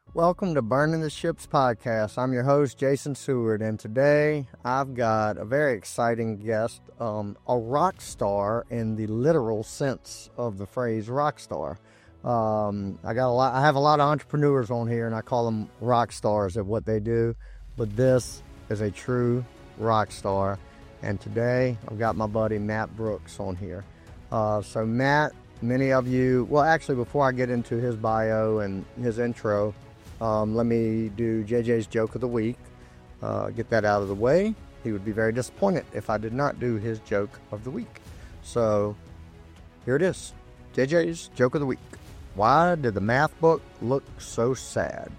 Welcome to Burning the Ships podcast. I'm your host, Jason Seward, and today I've got a very exciting guest, a rock star in the literal sense of the phrase rock star. I have a lot of entrepreneurs on here, and I call them rock stars at what they do, but this is a true rock star, and today I've got my buddy Matt Brooks on here. So Matt, many of you, well, actually, before I get into his bio and his intro, let me do JJ's joke of the week. Get that out of the way. He would be very disappointed if I did not do his joke of the week. So here it is. JJ's joke of the week. Why did the math book look so sad?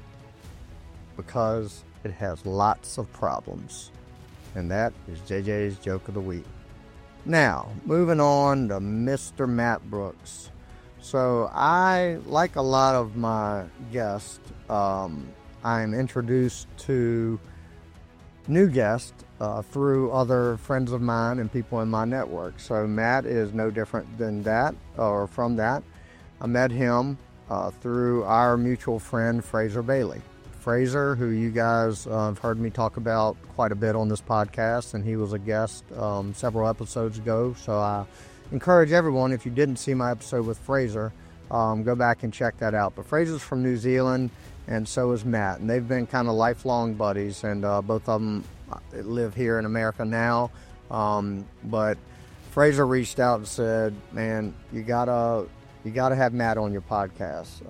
Because it has lots of problems. And that is JJ's joke of the week. Now, moving on to Mr. Matt Brooks. So I, like a lot of my guests, I'm introduced to new guests through other friends of mine and people in my network. So Matt is no different than that, or from that. I met him through our mutual friend, Fraser Bailey. Fraser, who you guys have heard me talk about quite a bit on this podcast, and he was a guest several episodes ago. So I encourage everyone, if you didn't see my episode with Fraser, go back and check that out. But Fraser's from New Zealand, and so is Matt, and they've been kind of lifelong buddies, and both of them live here in America now. But Fraser reached out and said, "Man, you gotta have Matt on your podcast."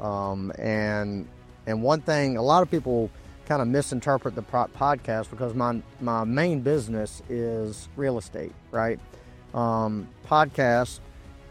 And one thing, a lot of people kind of misinterpret the podcast because my main business is real estate, right? Podcast,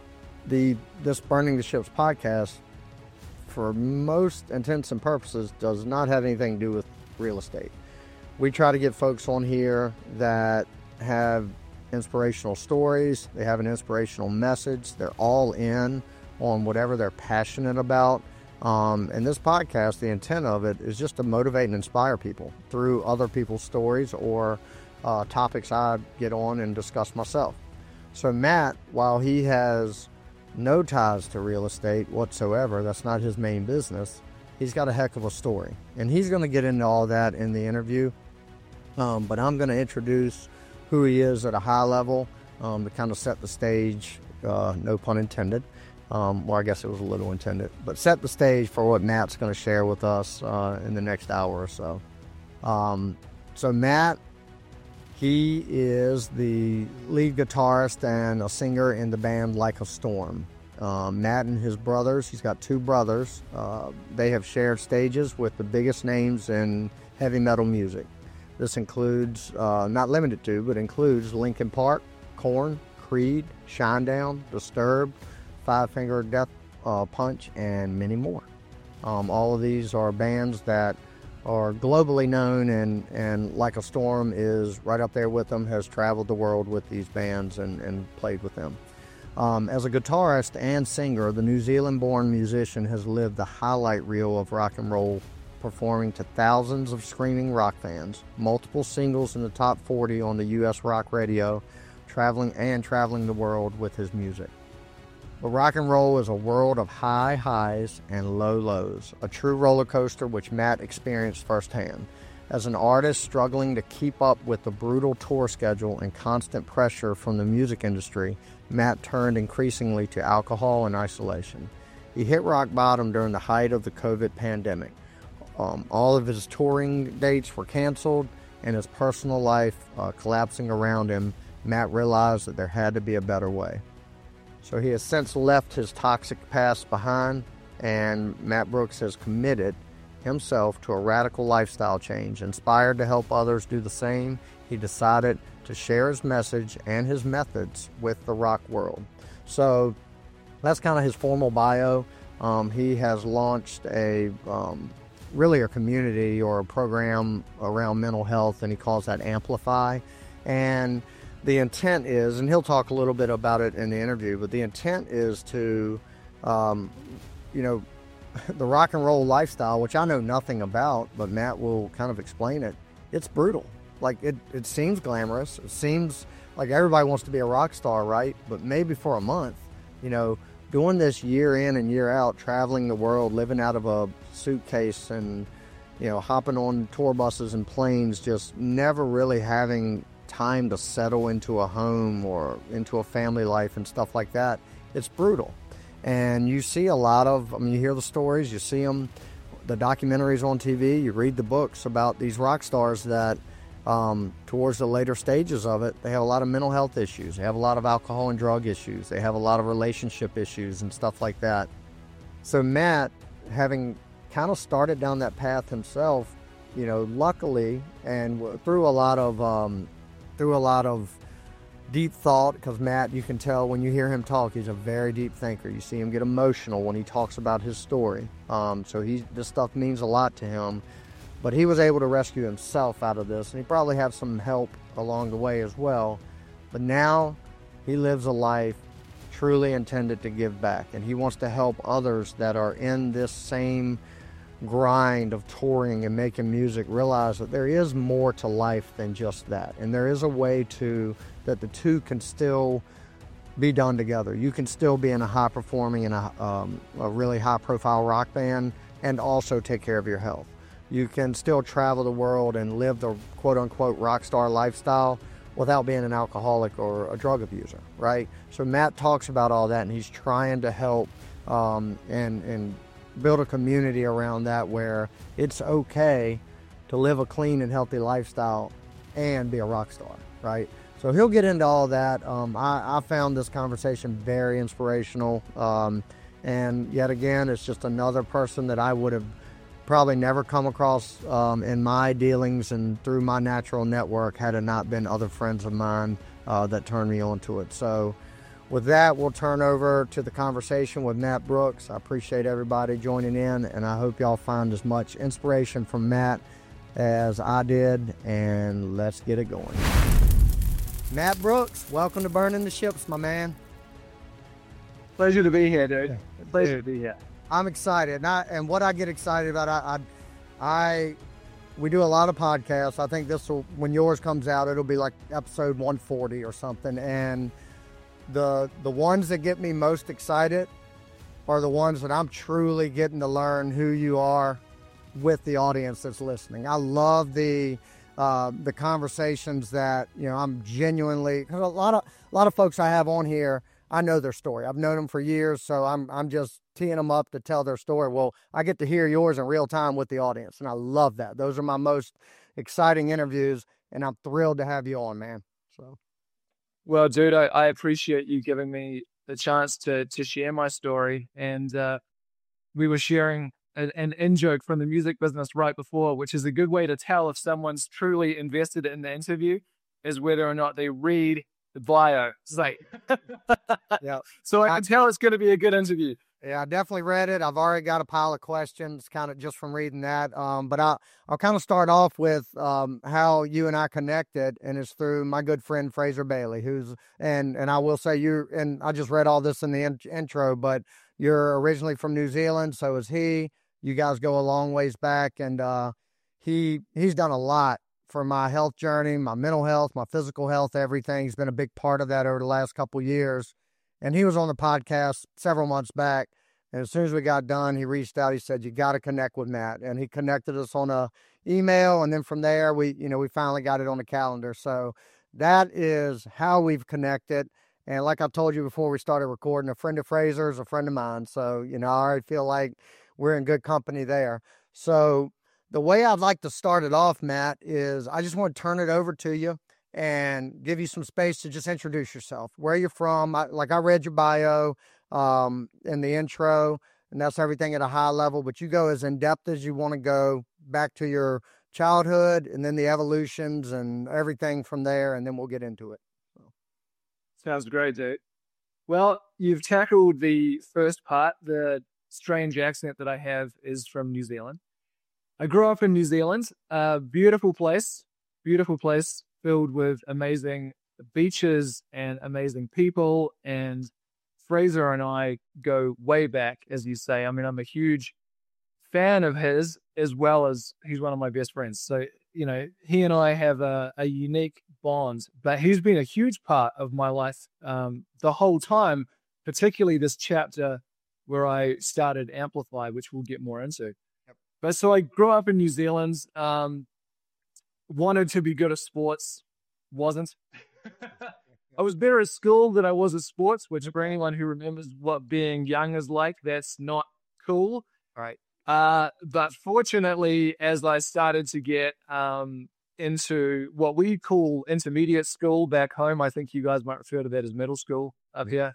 this Burning the Ships podcast, for most intents and purposes, does not have anything to do with real estate. We try to get folks on here that have inspirational stories, they have an inspirational message, they're all in on whatever they're passionate about. And this podcast, the intent of it is just to motivate and inspire people through other people's stories or topics I get on and discuss myself. So Matt, while he has no ties to real estate whatsoever, that's not his main business, he's got a heck of a story. And he's going to get into all that in the interview. But I'm going to introduce who he is at a high level to kind of set the stage, no pun intended. Well, I guess it was a little intended. But set the stage for what Matt's going to share with us in the next hour or so. So Matt, he is the lead guitarist and a singer in the band Like a Storm. Matt and his brothers, he's got two brothers, they have shared stages with the biggest names in heavy metal music. This includes, not limited to, but includes Linkin Park, Korn, Creed, Shinedown, Disturbed, Five Finger Death Punch, and many more. All of these are bands that are globally known, and Like a Storm is right up there with them, has traveled the world with these bands and played with them. As a guitarist and singer, the New Zealand-born musician has lived the highlight reel of rock and roll, performing to thousands of screaming rock fans, multiple singles in the top 40 on the U.S. rock radio, traveling the world with his music. But rock and roll is a world of high highs and low lows, a true roller coaster which Matt experienced firsthand. As an artist struggling to keep up with the brutal tour schedule and constant pressure from the music industry, Matt turned increasingly to alcohol and isolation. He hit rock bottom during the height of the COVID pandemic. All of his touring dates were canceled, and his personal life collapsing around him. Matt realized that there had to be a better way. So he has since left his toxic past behind, and Matt Brooks has committed himself to a radical lifestyle change. Inspired to help others do the same, he decided to share his message and his methods with the rock world. So that's kind of his formal bio. He has launched really a community or a program around mental health, and he calls that Amplify. And the intent is, and he'll talk a little bit about it in the interview, but the intent is to, the rock and roll lifestyle, which I know nothing about, but Matt will kind of explain it. It's brutal. Like, it seems glamorous. It seems like everybody wants to be a rock star, right? But maybe for a month, doing this year in and year out, traveling the world, living out of a suitcase and, hopping on tour buses and planes, just never really having time to settle into a home or into a family life and stuff like that, it's brutal. And you see a lot of, you hear the stories, you see them, the documentaries on TV, you read the books about these rock stars that towards the later stages of it, they have a lot of mental health issues. They have a lot of alcohol and drug issues. They have a lot of relationship issues and stuff like that. So Matt, having kind of started down that path himself, luckily, and through a lot of deep thought, because Matt, you can tell when you hear him talk, he's a very deep thinker. You see him get emotional when he talks about his story. So this stuff means a lot to him. But he was able to rescue himself out of this, and he probably had some help along the way as well. But now he lives a life truly intended to give back, and he wants to help others that are in this same grind of touring and making music realize that there is more to life than just that, and there is a way that the two can still be done together. You can still be in a high performing and a really high profile rock band and also take care of your health. You can still travel the world and live the quote-unquote rock star lifestyle without being an alcoholic or a drug abuser, right? So Matt talks about all that, and he's trying to help and build a community around that where it's okay to live a clean and healthy lifestyle and be a rock star, right? So he'll get into all that. I found this conversation very inspirational. And yet again, it's just another person that I would have probably never come across in my dealings and through my natural network had it not been other friends of mine that turned me onto it. So with that, we'll turn over to the conversation with Matt Brooks. I appreciate everybody joining in, and I hope y'all find as much inspiration from Matt as I did, and let's get it going. Matt Brooks, welcome to Burning the Ships, my man. Pleasure to be here, dude. Pleasure to be here. I'm excited, and what I get excited about, we do a lot of podcasts. I think when yours comes out, it'll be like episode 140 or something. And the ones that get me most excited are the ones that I'm truly getting to learn who you are with the audience that's listening. I love the conversations that I'm genuinely, because a lot of folks I have on here, I know their story. I've known them for years, so I'm just teeing them up to tell their story. Well, I get to hear yours in real time with the audience, and I love that. Those are my most exciting interviews, and I'm thrilled to have you on, man. So, well, dude, I appreciate you giving me the chance to share my story. And we were sharing an in-joke from the music business right before, which is a good way to tell if someone's truly invested in the interview, is whether or not they read the bio. It's like, yeah. So I can tell it's going to be a good interview. Yeah, I definitely read it. I've already got a pile of questions kind of just from reading that. But I'll kind of start off with how you and I connected, and it's through my good friend Fraser Bailey, and I will say and I just read all this in the intro, but you're originally from New Zealand, so is he. You guys go a long ways back, and he's done a lot for my health journey, my mental health, my physical health, everything. He's been a big part of that over the last couple of years. And he was on the podcast several months back. And as soon as we got done, he reached out. He said, "You got to connect with Matt." And he connected us on a email. And then from there, we finally got it on the calendar. So that is how we've connected. And like I told you before we started recording, a friend of Fraser's a friend of mine. So, I already feel like we're in good company there. So the way I'd like to start it off, Matt, is I just want to turn it over to you and give you some space to just introduce yourself, where you're from. I read your bio in the intro, and that's everything at a high level, but you go as in-depth as you want to go back to your childhood and then the evolutions and everything from there, and then we'll get into it. Sounds great, dude. Well, you've tackled the first part. The strange accent that I have is from New Zealand. I grew up in New Zealand, beautiful place filled with amazing beaches and amazing people. And Fraser and I go way back, as you say. I mean, I'm a huge fan of his, as well as he's one of my best friends. So, he and I have a unique bond, but he's been a huge part of my life the whole time particularly this chapter where I started Amplify, which we'll get more into. Yep. But so I grew up in New Zealand, wanted to be good at sports, wasn't. I was better at school than I was at sports, which for anyone who remembers what being young is like, that's not cool. Right. But fortunately, as I started to get into what we call intermediate school back home, I think you guys might refer to that as middle school up here,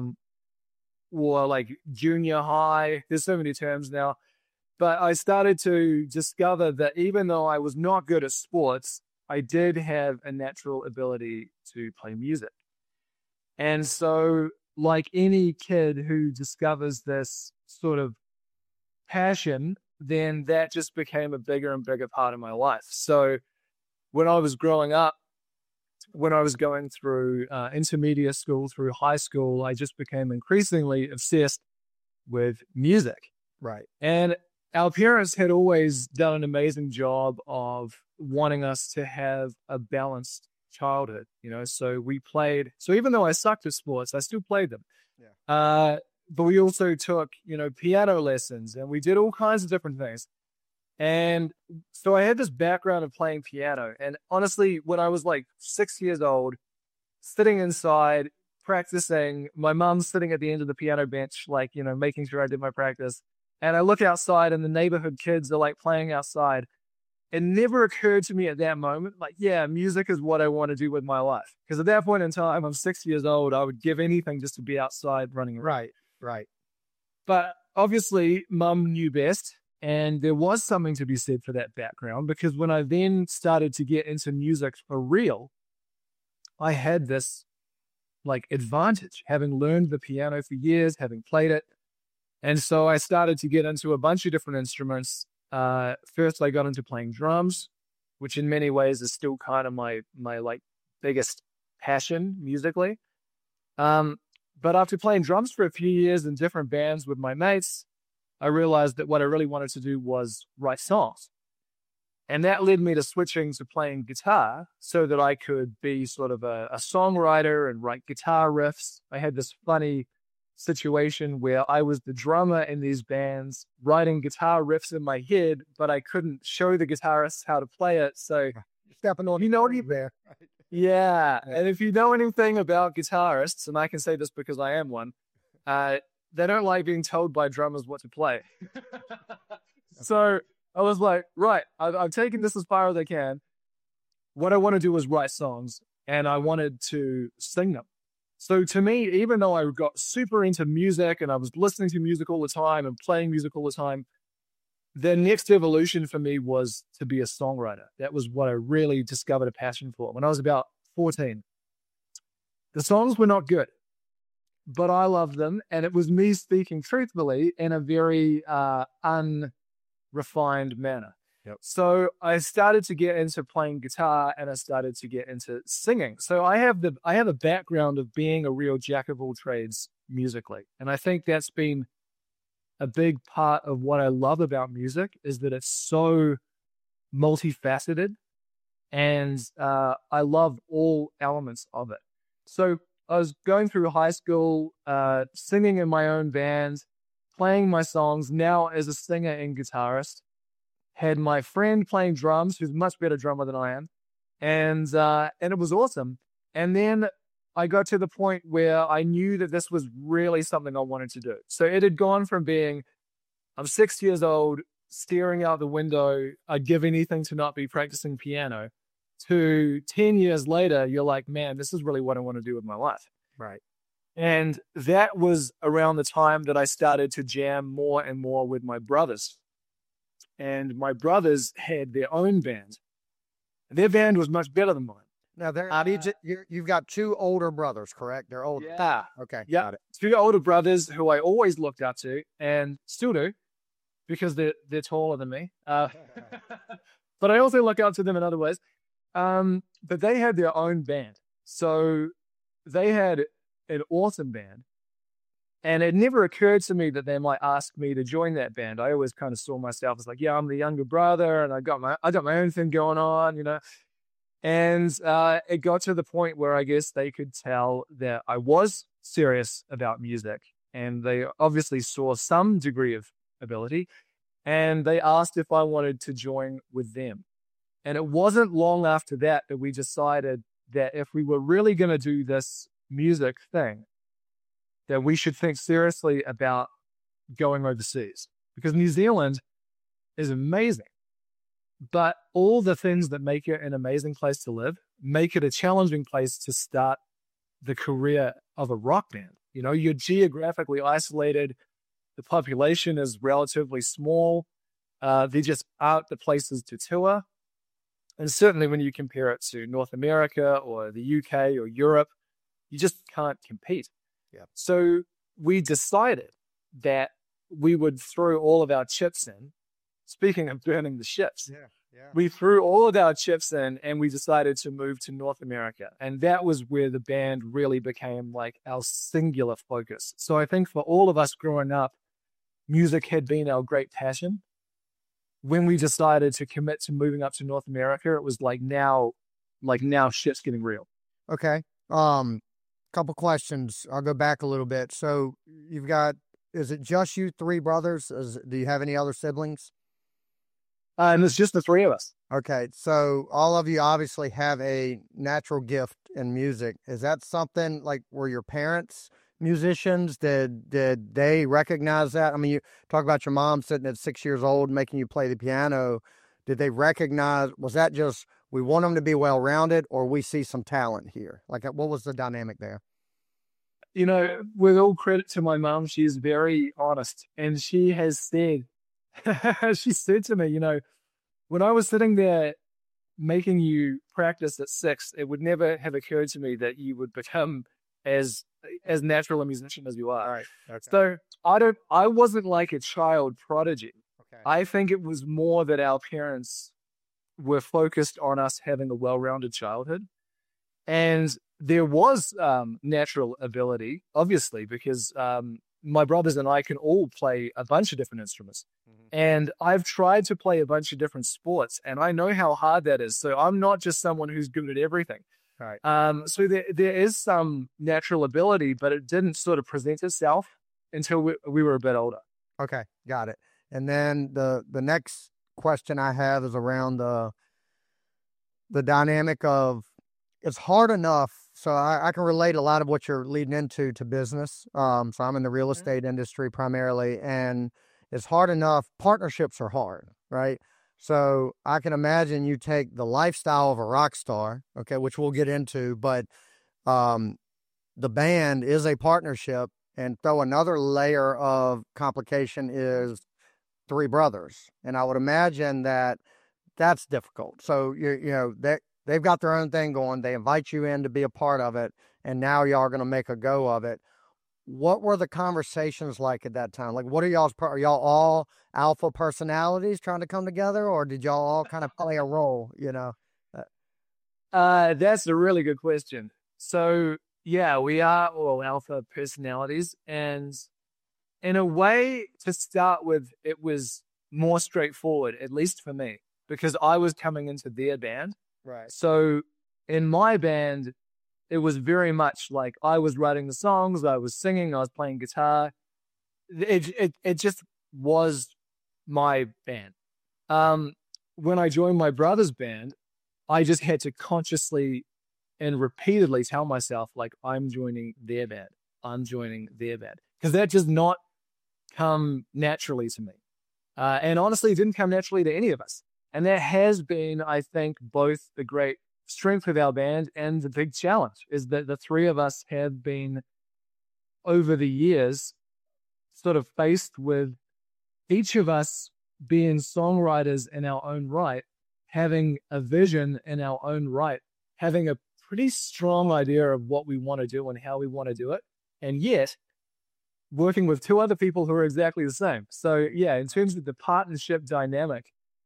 or like junior high. There's so many terms now. But I started to discover that even though I was not good at sports, I did have a natural ability to play music. And so, like any kid who discovers this sort of passion, then that just became a bigger and bigger part of my life. So when I was growing up, when I was going through intermediate school, through high school, I just became increasingly obsessed with music. Right. And our parents had always done an amazing job of wanting us to have a balanced childhood, so we played. So even though I sucked at sports, I still played them. Yeah. But we also took, piano lessons, and we did all kinds of different things. And so I had this background of playing piano. And honestly, when I was like 6 years old, sitting inside, practicing, my mom's sitting at the end of the piano bench, like, making sure I did my practice. And I look outside and the neighborhood kids are like playing outside. It never occurred to me at that moment, like, yeah, music is what I want to do with my life. Because at that point in time, I'm 6 years old. I would give anything just to be outside running around. Right. But obviously, Mum knew best. And there was something to be said for that background, because when I then started to get into music for real, I had this like advantage, having learned the piano for years, having played it. And so I started to get into a bunch of different instruments. First, I got into playing drums, which in many ways is still kind of my like biggest passion musically. But after playing drums for a few years in different bands with my mates, I realized that what I really wanted to do was write songs. And that led me to switching to playing guitar so that I could be sort of a songwriter and write guitar riffs. I had this funny situation where I was the drummer in these bands writing guitar riffs in my head, but I couldn't show the guitarists how to play it. So Stepping on there. Yeah. And if you know anything about guitarists, and I can say this because I am one, they don't like being told by drummers what to play. So I was like, right, I've taken this as far as I can. What I want to do is write songs, and I wanted to sing them. So to me, even though I got super into music and I was listening to music all the time and playing music all the time, the next evolution for me was to be a songwriter. That was what I really discovered a passion for when I was about 14. The songs were not good, but I loved them. And it was me speaking truthfully in a very unrefined manner. Yep. So I started to get into playing guitar, and I started to get into singing. So I have a background of being a real jack of all trades musically. And I think that's been a big part of what I love about music, is that it's so multifaceted, and I love all elements of it. So I was going through high school, singing in my own band, playing my songs, now as a singer and guitarist. Had my friend playing drums, who's a much better drummer than I am. And it was awesome. And then I got to the point where I knew that this was really something I wanted to do. So it had gone from being, I'm 6 years old, staring out the window, I'd give anything to not be practicing piano, to 10 years later, you're like, man, this is really what I want to do with my life. Right. And that was around the time that I started to jam more and more with my brothers. And my brothers had their own band. Their band was much better than mine. Now, you've got two older brothers, correct? They're older. Yeah. Okay. Yeah. Got it. Two older brothers who I always looked up to and still do, because they're taller than me. But I also look up to them in other ways. But they had their own band. So they had an awesome band. And it never occurred to me that they might ask me to join that band. I always kind of saw myself as like, yeah, I'm the younger brother, and I got my own thing going on, And it got to the point where I guess they could tell that I was serious about music, and they obviously saw some degree of ability, and they asked if I wanted to join with them. And it wasn't long after that that we decided that if we were really going to do this music thing, that we should think seriously about going overseas, because New Zealand is amazing. But all the things that make it an amazing place to live make it a challenging place to start the career of a rock band. You know, you're geographically isolated. The population is relatively small. They just aren't the places to tour. And certainly when you compare it to North America or the UK or Europe, you just can't compete. Yeah. So we decided that we would throw all of our chips in. Speaking of burning the ships, we threw all of our chips in and we decided to move to North America. And that was where the band really became like our singular focus. So I think for all of us growing up, music had been our great passion. When we decided to commit to moving up to North America, it was like now shit's getting real. Okay. Couple questions. I'll go back a little bit. So you've got, is it just you three brothers? Do you have any other siblings? And it's just the three of us. Okay. So all of you obviously have a natural gift in music. Is that something like, were your parents musicians? Did they recognize that? I mean, you talk about your mom sitting at 6 years old making you play the piano. Did they recognize, was that just, we want them to be well-rounded, or we see some talent here? Like, what was the dynamic there? You know, with all credit to my mom, she's very honest. And she has said, she said to me, you know, when I was sitting there making you practice at 6, it would never have occurred to me that you would become as natural a musician as you are. All right. Okay. So I wasn't like a child prodigy. Okay. I think it was more that our parents were focused on us having a well-rounded childhood. And there was natural ability, obviously, because my brothers and I can all play a bunch of different instruments. Mm-hmm. And I've tried to play a bunch of different sports, and I know how hard that is. So I'm not just someone who's good at everything. Right. So there is some natural ability, but it didn't sort of present itself until we were a bit older. Okay, got it. And then the next question I have is around the dynamic of, it's hard enough. So I can relate a lot of what you're leading into to business. So I'm in the real estate industry primarily, and it's hard enough. Partnerships are hard, right? So I can imagine you take the lifestyle of a rock star, okay, which we'll get into, but the band is a partnership, and throw another layer of complication is three brothers. And I would imagine that that's difficult. So, you know, they've got their own thing going. They invite you in to be a part of it, and now y'all are going to make a go of it. What were the conversations like at that time? Like, what are y'all all alpha personalities trying to come together, or did y'all all kind of play a role, you know? That's a really good question. So, yeah, we are all alpha personalities, and in a way, to start with, it was more straightforward, at least for me, because I was coming into their band. Right. So in my band, it was very much like I was writing the songs, I was singing, I was playing guitar. It just was my band. When I joined my brother's band, I just had to consciously and repeatedly tell myself, like, I'm joining their band. I'm joining their band. Because that does not come naturally to me. And honestly, it didn't come naturally to any of us. And that has been, I think, both the great strength of our band and the big challenge, is that the three of us have been, over the years, sort of faced with each of us being songwriters in our own right, having a vision in our own right, having a pretty strong idea of what we want to do and how we want to do it, and yet working with two other people who are exactly the same. So yeah, in terms of the partnership dynamic,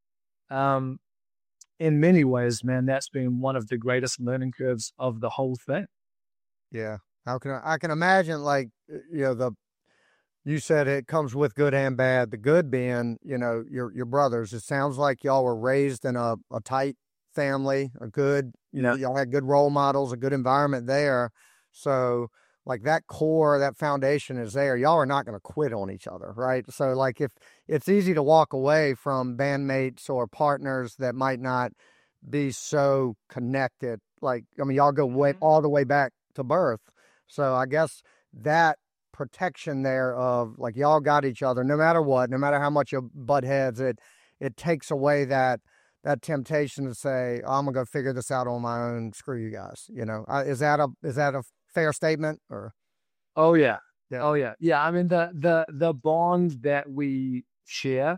in many ways, man, that's been one of the greatest learning curves of the whole thing. Yeah. I can imagine, like, you know, you said it comes with good and bad. The good being, you know, your brothers. It sounds like y'all were raised in a tight family, a good, you know, y'all had good role models, a good environment there. So like that core, that foundation is there. Y'all are not going to quit on each other, right? So like if it's easy to walk away from bandmates or partners that might not be so connected. Like, I mean, y'all go way all the way back to birth. So I guess that protection there of like y'all got each other no matter what, no matter how much you butt heads, it takes away that temptation to say, oh, I'm gonna go figure this out on my own. Screw you guys. You know, is that a fair statement or? Oh yeah. Yeah. Oh yeah. Yeah. I mean, the bond that we share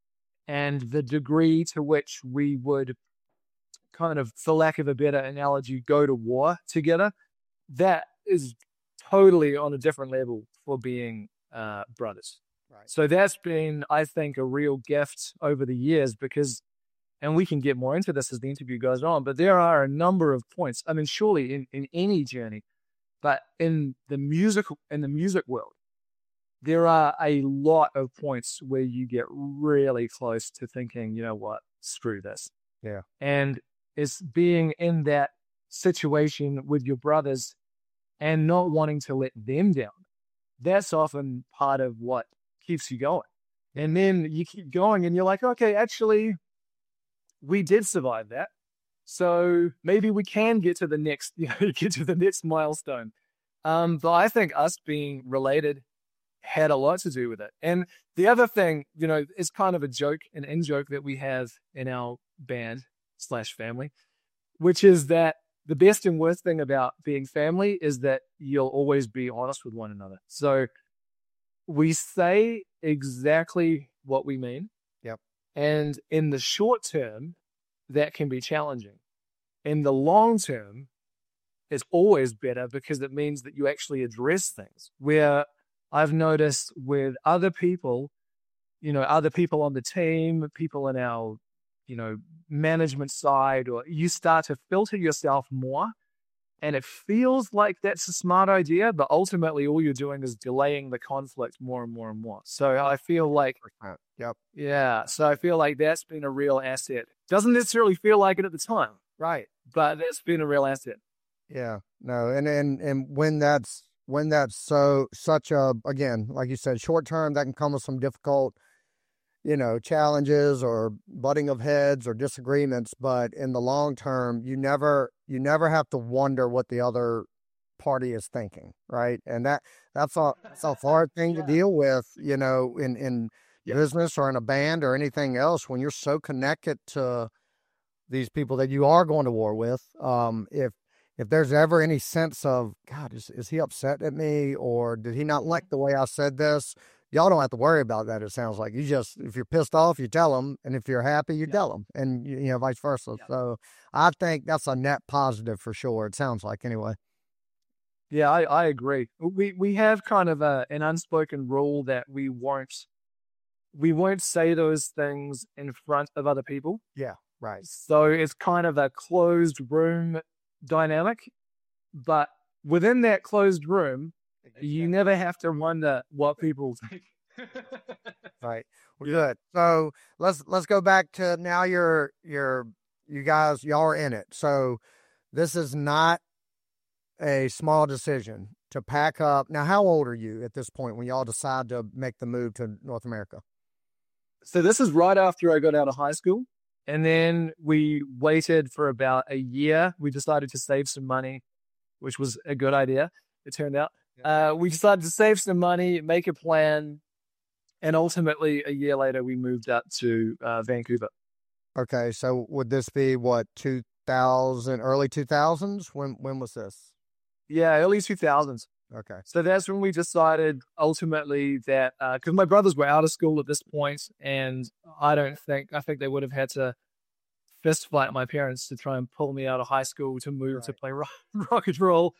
and the degree to which we would kind of, for lack of a better analogy, go to war together, that is totally on a different level for being brothers. Right. So that's been, I think, a real gift over the years because, and we can get more into this as the interview goes on, but there are a number of points. I mean, surely in any journey, but in the music world, there are a lot of points where you get really close to thinking, you know what, screw this. Yeah. And it's being in that situation with your brothers and not wanting to let them down. That's often part of what keeps you going. And then you keep going and you're like, okay, actually, we did survive that. So maybe we can get to the next, get to the next milestone. But I think us being related had a lot to do with it. And the other thing, is kind of a joke, an in-joke that we have in our band/family, which is that the best and worst thing about being family is that you'll always be honest with one another. So we say exactly what we mean. Yep. And in the short term, that can be challenging. In the long term, it's always better because it means that you actually address things. Where I've noticed with other people, other people on the team, people in our, management side, or you start to filter yourself more. And it feels like that's a smart idea, but ultimately all you're doing is delaying the conflict more and more and more. So I feel like, yep. Yeah. So I feel like that's been a real asset. Doesn't necessarily feel like it at the time. Right. But that's been a real asset. Yeah. No. And when that's such a, again, like you said, short term, that can come with some difficult, challenges or butting of heads or disagreements. But in the long term, you never have to wonder what the other party is thinking. Right. And that's a hard thing to deal with, in business or in a band or anything else, when you're so connected to these people that you are going to war with. If there's ever any sense of, God, is he upset at me, or did he not like the way I said this? Y'all don't have to worry about that. It sounds like if you're pissed off, you tell them, and if you're happy, you tell them, and vice versa. Yeah. So I think that's a net positive for sure. It sounds like, anyway. Yeah, I agree. We have kind of an unspoken rule that we won't say those things in front of other people. Yeah, right. So it's kind of a closed room dynamic, but within that closed room, you never have to wonder what people think. Right. Well, good. So let's go back to now. You guys, y'all are in it. So this is not a small decision to pack up. Now, how old are you at this point when y'all decide to make the move to North America? So this is right after I got out of high school. And then we waited for about a year. We decided to save some money, which was a good idea, it turned out. We decided to save some money, make a plan, and ultimately a year later we moved up to Vancouver. Okay, so would this be what, 2000, early 2000s? When was this? Yeah, early 2000s. Okay. So that's when we decided ultimately that, because my brothers were out of school at this point, and I think they would have had to fist fight my parents to try and pull me out of high school to move to play rock and roll.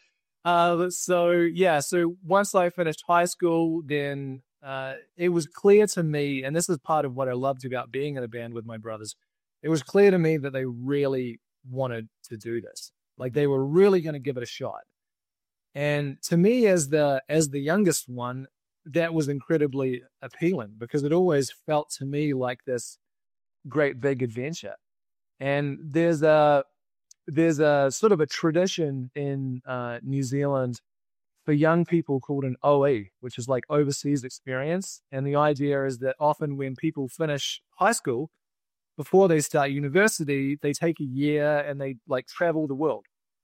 So once I finished high school, then it was clear to me, and this is part of what I loved about being in a band with my brothers, it was clear to me that they really wanted to do this. Like they were really going to give it a shot. And to me, as the youngest one, that was incredibly appealing because it always felt to me like this great big adventure. And there's a sort of a tradition in New Zealand for young people called an OE, which is like overseas experience. And the idea is that often when people finish high school, before they start university, they take a year and they like travel the world.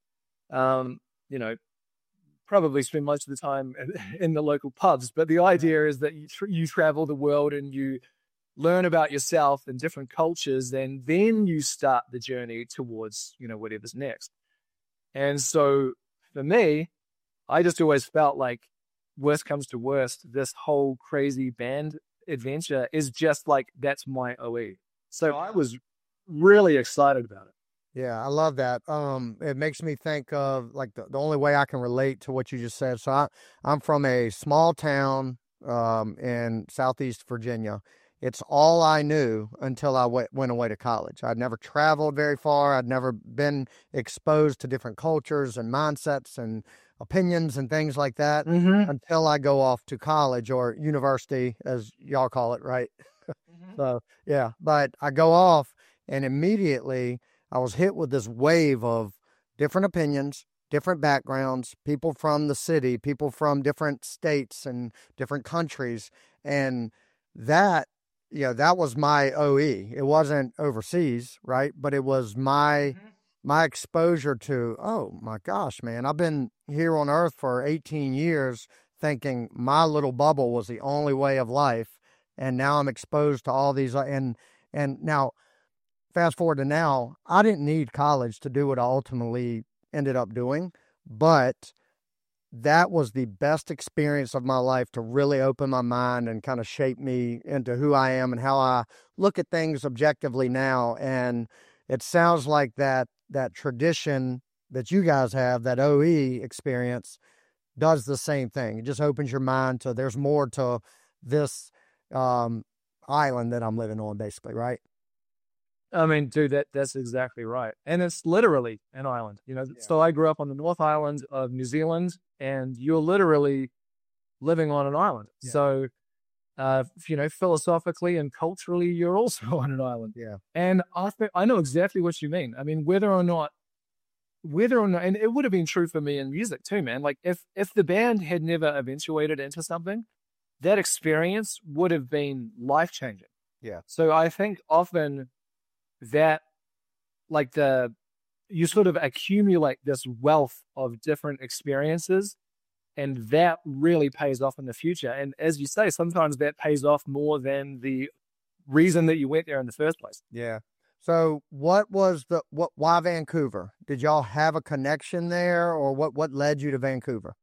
You know, probably spend most of the time in the local pubs, but the idea is that you travel the world and you learn about yourself and different cultures, and then you start the journey towards, you know, whatever's next. And so for me, I just always felt like worst comes to worst, this whole crazy band adventure is just like, that's my OE. So I was really excited about it. Yeah, I love that. It makes me think of like the only way I can relate to what you just said. So I'm from a small town in Southeast Virginia. It's all I knew until I went away to college. I'd never traveled very far. I'd never been exposed to different cultures and mindsets and opinions and things like that until I go off to college or university, as y'all call it, right? So, yeah, but I go off and immediately I was hit with this wave of different opinions, different backgrounds, people from the city, people from different states and different countries. And that, that was my OE. It wasn't overseas, right? But it was my exposure to, oh my gosh, man, I've been here on earth for 18 years thinking my little bubble was the only way of life. And now I'm exposed to all these, and now fast forward to now, I didn't need college to do what I ultimately ended up doing, but that was the best experience of my life to really open my mind and kind of shape me into who I am and how I look at things objectively now. And it sounds like that tradition that you guys have, that OE experience, does the same thing. It just opens your mind to there's more to this island that I'm living on, basically, right? I mean, dude, that's exactly right. And it's literally an island, So I grew up on the North Island of New Zealand, and you're literally living on an island. Yeah. So, philosophically and culturally, you're also on an island. Yeah. And I know exactly what you mean. I mean, whether or not, and it would have been true for me in music too, man. Like if the band had never eventuated into something, that experience would have been life-changing. Yeah. So I think often that, like, you sort of accumulate this wealth of different experiences, and that really pays off in the future. And as you say, sometimes that pays off more than the reason that you went there in the first place. Yeah. So why Vancouver? Did y'all have a connection there, or what led you to Vancouver?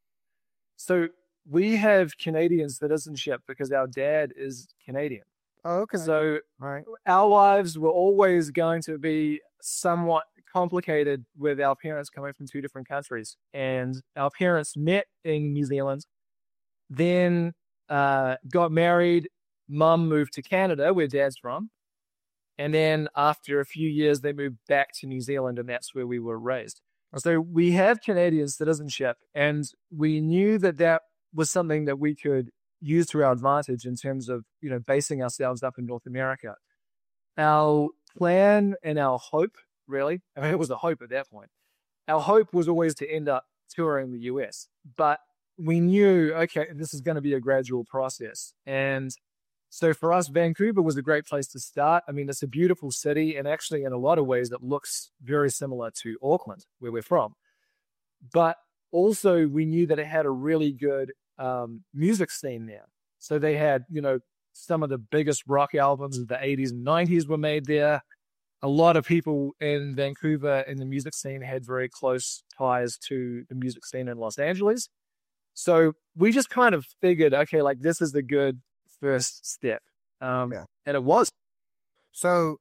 So we have Canadian citizenship because our dad is Canadian. Oh, okay. So right. Our lives were always going to be somewhat complicated with our parents coming from two different countries. And our parents met in New Zealand, then got married. Mum moved to Canada, where Dad's from. And then after a few years, they moved back to New Zealand, and that's where we were raised. Okay. So we have Canadian citizenship, and we knew that was something that we could use to our advantage in terms of, basing ourselves up in North America. Our plan and our hope, really, I mean, it was a hope at that point. Our hope was always to end up touring the US, but we knew, okay, this is going to be a gradual process. And so for us, Vancouver was a great place to start. I mean, it's a beautiful city, and actually in a lot of ways it looks very similar to Auckland, where we're from. But also we knew that it had a really good music scene there. So they had, some of the biggest rock albums of the 80s and 90s were made there. A lot of people in Vancouver in the music scene had very close ties to the music scene in Los Angeles. So we just kind of figured, okay, like this is the good first step. And it was. So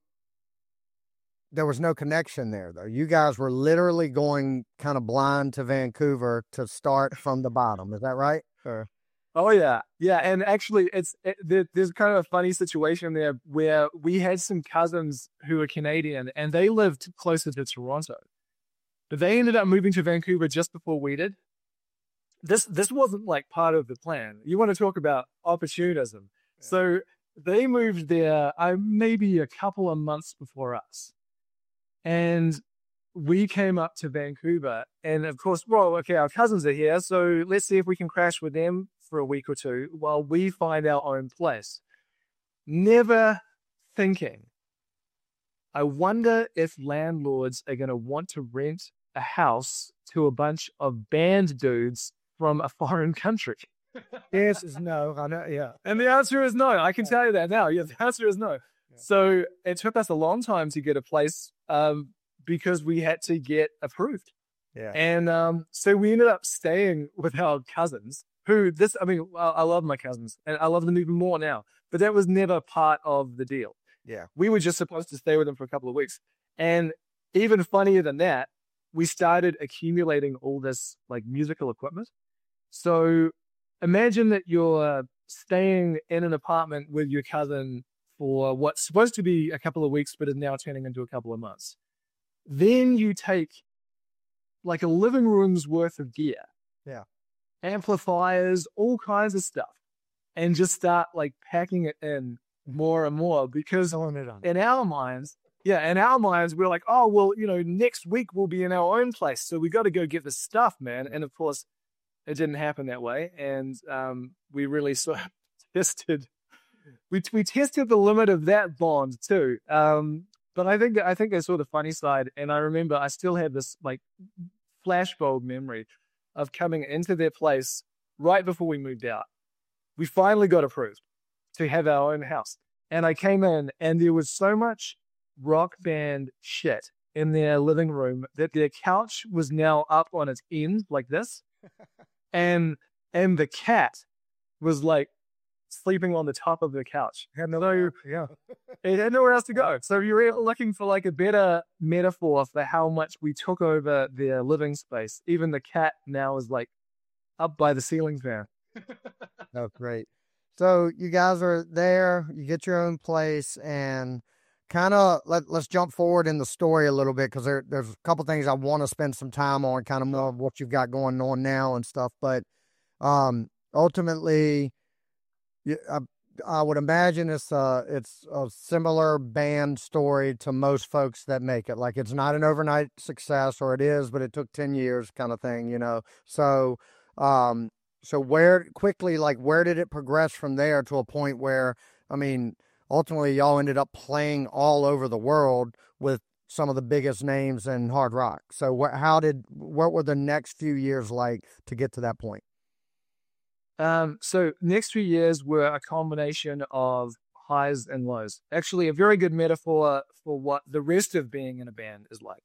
there was no connection there, though. You guys were literally going kind of blind to Vancouver to start from the bottom. Is that right? Or? Oh, yeah. Yeah. And actually, there's kind of a funny situation there where we had some cousins who were Canadian, and they lived closer to Toronto. But they ended up moving to Vancouver just before we did. This wasn't like part of the plan. You want to talk about opportunism. Yeah. So they moved there maybe a couple of months before us. And we came up to Vancouver, and of course, well, okay, our cousins are here, so let's see if we can crash with them for a week or two while we find our own place. Never thinking, I wonder if landlords are going to want to rent a house to a bunch of band dudes from a foreign country. The answer is no. I know, yeah. And the answer is no. I can tell you that now. Yeah, the answer is no. So it took us a long time to get a place because we had to get approved. Yeah. And so we ended up staying with our cousins I love my cousins and I love them even more now, but that was never part of the deal. Yeah. We were just supposed to stay with them for a couple of weeks. And even funnier than that, we started accumulating all this like musical equipment. So imagine that you're staying in an apartment with your cousin for what's supposed to be a couple of weeks, but is now turning into a couple of months. Then you take like a living room's worth of gear. Yeah. Amplifiers, all kinds of stuff, and just start like packing it in more and more because in our minds, we're like, oh, well, next week we'll be in our own place. So we got to go get the stuff, man. And of course it didn't happen that way. And we really sort of tested the limit of that bond too. But I think I saw the funny side. And I remember I still have this like flashbulb memory of coming into their place right before we moved out. We finally got approved to have our own house. And I came in and there was so much rock band shit in their living room that their couch was now up on its end like this. And the cat was like sleeping on the top of the couch. It had nowhere else to go. So you're looking for like a better metaphor for how much we took over their living space. Even the cat now is like up by the ceiling fan. Oh, great. So you guys are there, you get your own place, and kind of let's jump forward in the story a little bit because there's a couple things I want to spend some time on, kind of more of what you've got going on now and stuff. But ultimately, I would imagine it's a similar band story to most folks that make it. Like it's not an overnight success, or it is, but it took 10 years kind of thing, So, where did it progress from there to a point where, I mean, ultimately y'all ended up playing all over the world with some of the biggest names in hard rock. So what were the next few years like to get to that point? So next few years were a combination of highs and lows. Actually, a very good metaphor for what the rest of being in a band is like.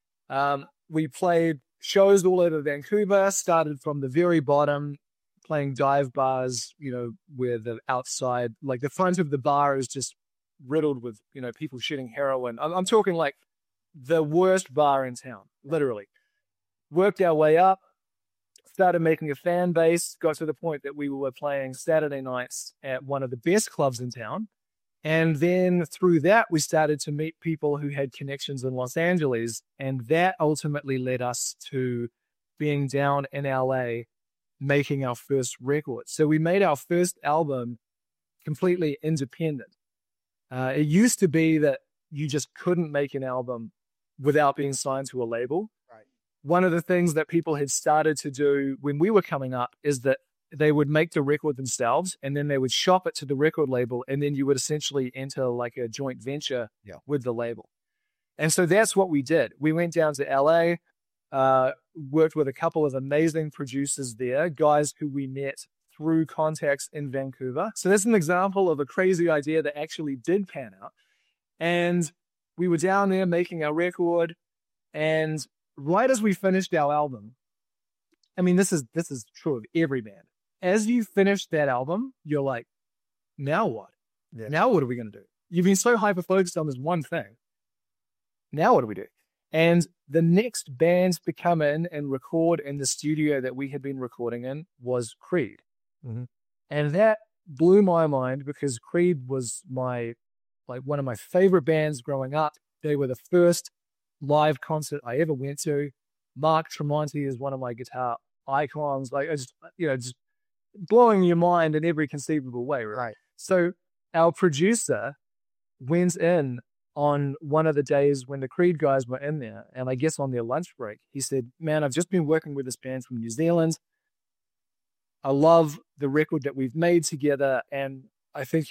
We played shows all over Vancouver, started from the very bottom, playing dive bars, where the outside, like the front of the bar is just riddled with, people shooting heroin. I'm talking like the worst bar in town, literally. Worked our way up. Started making a fan base, got to the point that we were playing Saturday nights at one of the best clubs in town. And then through that, we started to meet people who had connections in Los Angeles. And that ultimately led us to being down in LA, making our first record. So we made our first album completely independent. It used to be that you just couldn't make an album without being signed to a label. One of the things that people had started to do when we were coming up is that they would make the record themselves and then they would shop it to the record label, and then you would essentially enter like a joint venture with the label. And so that's what we did. We went down to LA, worked with a couple of amazing producers there, guys who we met through contacts in Vancouver. So that's an example of a crazy idea that actually did pan out. And we were down there making our record, and right as we finished our album, I mean, this is true of every band. As you finish that album, you're like, now what? Yeah. Now what are we going to do? You've been so hyper-focused on this one thing. Now what do we do? And the next bands to come in and record in the studio that we had been recording in was Creed. Mm-hmm. And that blew my mind because Creed was one of my favorite bands growing up. They were the first live concert I ever went to. Mark Tremonti is one of my guitar icons. Like, just blowing your mind in every conceivable way, right? So our producer went in on one of the days when the Creed guys were in there, and I guess on their lunch break, he said, "Man, I've just been working with this band from New Zealand. I love the record that we've made together, and I think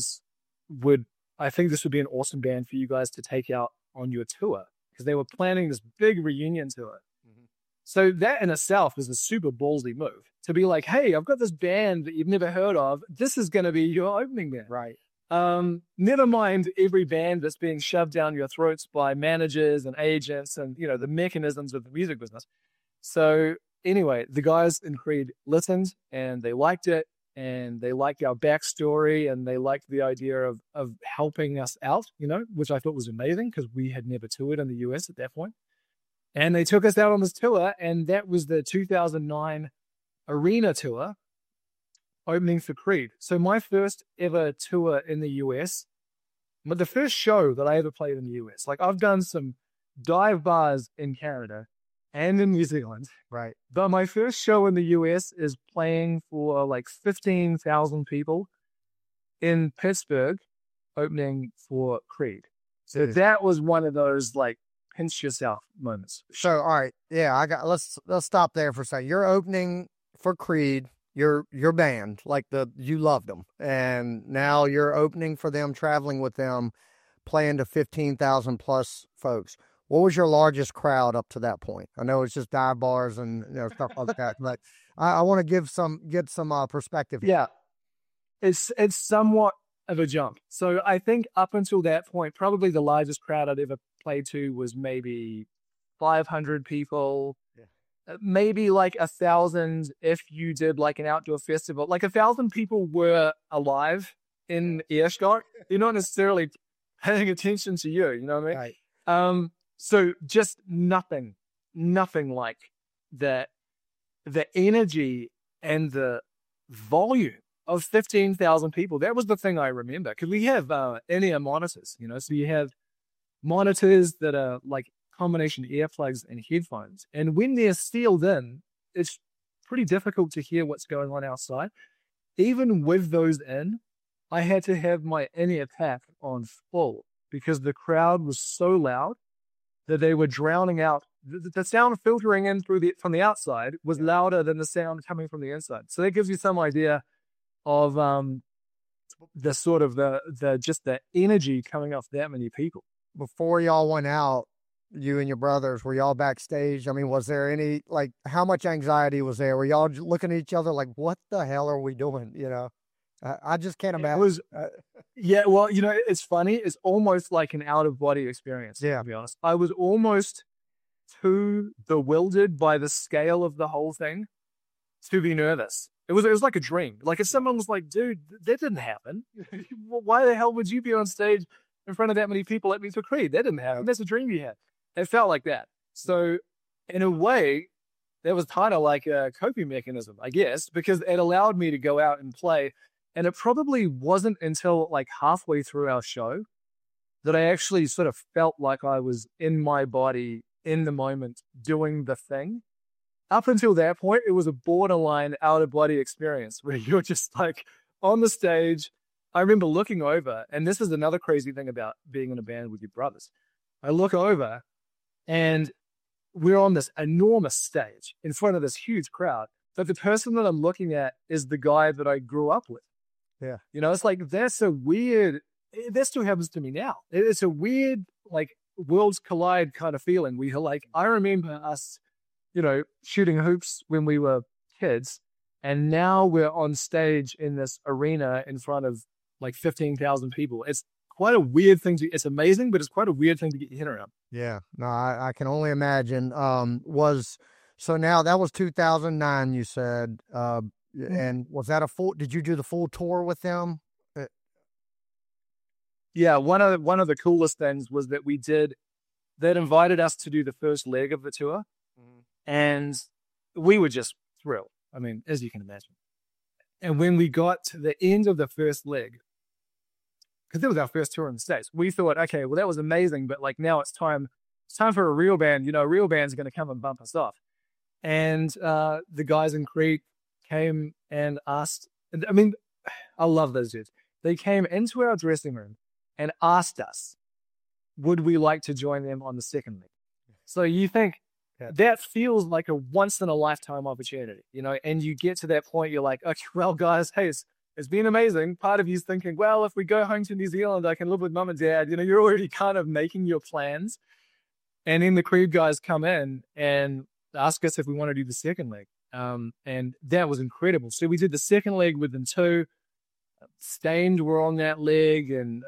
I think this would be an awesome band for you guys to take out on your tour," because they were planning this big reunion tour. So that in itself is a super ballsy move to be like, "Hey, I've got this band that you've never heard of. This is going to be your opening band." Right. Never mind every band that's being shoved down your throats by managers and agents and, the mechanisms of the music business. So anyway, the guys in Creed listened and they liked it, and they liked our backstory, and they liked the idea of helping us out, which I thought was amazing because we had never toured in the US at that point. And they took us out on this tour, and that was the 2009 arena tour opening for Creed. So my first ever tour in the US, but the first show that I ever played in the US, like I've done some dive bars in Canada and in New Zealand. Right. But my first show in the US is playing for like 15,000 people in Pittsburgh, opening for Creed. So that was one of those like pinch yourself moments. So, all right. Yeah, let's stop there for a second. You're opening for Creed, your band, like you loved them. And now you're opening for them, traveling with them, playing to 15,000 plus folks. What was your largest crowd up to that point? I know it's just dive bars and stuff like that, but I want to get some perspective. Yeah, it's somewhat of a jump. So I think up until that point, probably the largest crowd I'd ever played to was maybe 500 people, maybe like 1,000 if you did like an outdoor festival. Like 1,000 people were alive in earshot. You're not necessarily paying attention to you. You know what I mean? Right. So just nothing like that, the energy and the volume of 15,000 people. That was the thing I remember, because we have in-ear monitors, so you have monitors that are like combination earplugs and headphones. And when they're sealed in, it's pretty difficult to hear what's going on outside. Even with those in, I had to have my in-ear pack on full because the crowd was so loud that they were drowning out. The sound filtering in from the outside was louder than the sound coming from the inside. So that gives you some idea of the sort of just the energy coming off that many people. Before y'all went out, you and your brothers, were y'all backstage? I mean, was there any, like, how much anxiety was there? Were y'all looking at each other like, what the hell are we doing? I just can't imagine. Yeah, well, it's funny. It's almost like an out-of-body experience, to be honest. I was almost too bewildered by the scale of the whole thing to be nervous. It was like a dream. Like if someone was like, "Dude, that didn't happen. Why the hell would you be on stage in front of that many people at me for Creed? That didn't happen. That's a dream you had." It felt like that. So in a way, that was kind of like a coping mechanism, I guess, because it allowed me to go out and play. And it probably wasn't until like halfway through our show that I actually sort of felt like I was in my body in the moment doing the thing. Up until that point, it was a borderline out-of-body experience where you're just like on the stage. I remember looking over, and this is another crazy thing about being in a band with your brothers. I look over, and we're on this enormous stage in front of this huge crowd, but the person that I'm looking at is the guy that I grew up with. Yeah. It's like, that's a weird, that still happens to me now. It's a weird, like, worlds collide kind of feeling. I remember us, shooting hoops when we were kids, and now we're on stage in this arena in front of like 15,000 people. It's quite a weird thing it's amazing, but it's quite a weird thing to get your head around. Yeah, no, I can only imagine. So now that was 2009, you said, and was that did you do the full tour with them? Yeah, one of the coolest things was that they'd invited us to do the first leg of the tour, and we were just thrilled. I mean, as you can imagine. And when we got to the end of the first leg, because it was our first tour in the States, we thought, okay, well, that was amazing, but like now it's time for a real band. A real band's going to come and bump us off. And the guys in Creed came and asked, I mean, I love those dudes. They came into our dressing room and asked us would we like to join them on the second leg? So you think Yeah. that feels like a once in a lifetime opportunity, and you get to that point, you're like, okay, well, guys, hey, it's been amazing. Part of you's thinking, well, if we go home to New Zealand, I can live with mum and dad. You're already kind of making your plans. And then the Creed guys come in and ask us if we want to do the second leg. And that was incredible. So we did the second leg within 2. Stained were on that leg, and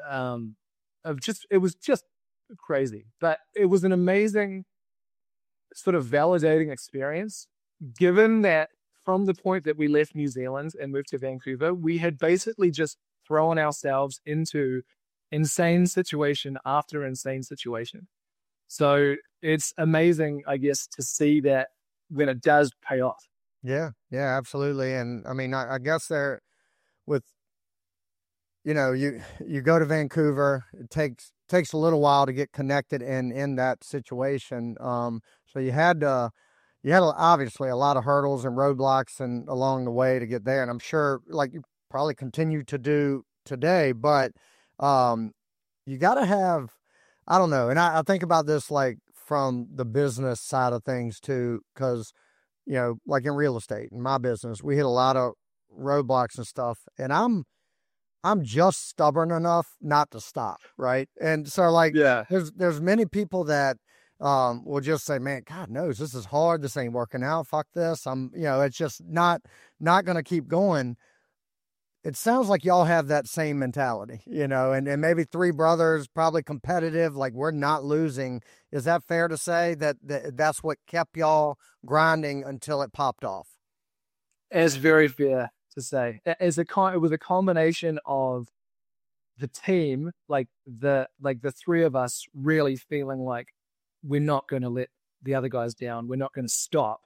it was just crazy. But it was an amazing sort of validating experience, given that from the point that we left New Zealand and moved to Vancouver, we had basically just thrown ourselves into insane situation after insane situation. So it's amazing, I guess, to see that when it does pay off. Yeah, absolutely. And I mean, I guess there with, you go to Vancouver, it takes a little while to get connected in that situation. So you had obviously a lot of hurdles and roadblocks and along the way to get there. And I'm sure like you probably continue to do today, but you got to have, I don't know. And I think about this like from the business side of things too, because, like in real estate, in my business, we hit a lot of roadblocks and stuff, and I'm just stubborn enough not to stop. Right. And so like, yeah, there's many people that will just say, man, God knows this is hard. This ain't working out. Fuck this. It's just not going to keep going. It sounds like y'all have that same mentality, and maybe 3 brothers, probably competitive, like we're not losing. Is that fair to say that's what kept y'all grinding until it popped off? It's very fair to say. It was a combination of the team, like the 3 of us really feeling like we're not going to let the other guys down. We're not going to stop.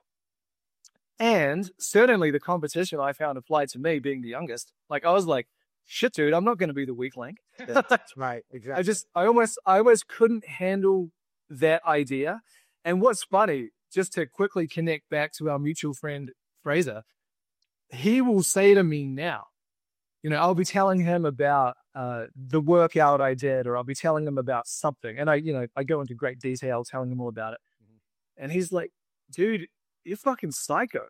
And certainly the competition I found applied to me being the youngest. Like I was like, shit, dude, I'm not going to be the weak link. That's right. Exactly. I almost couldn't handle that idea. And what's funny, just to quickly connect back to our mutual friend, Fraser, he will say to me now, I'll be telling him about the workout I did, or I'll be telling him about something. And I go into great detail telling him all about it. And he's like, dude, you're fucking psycho.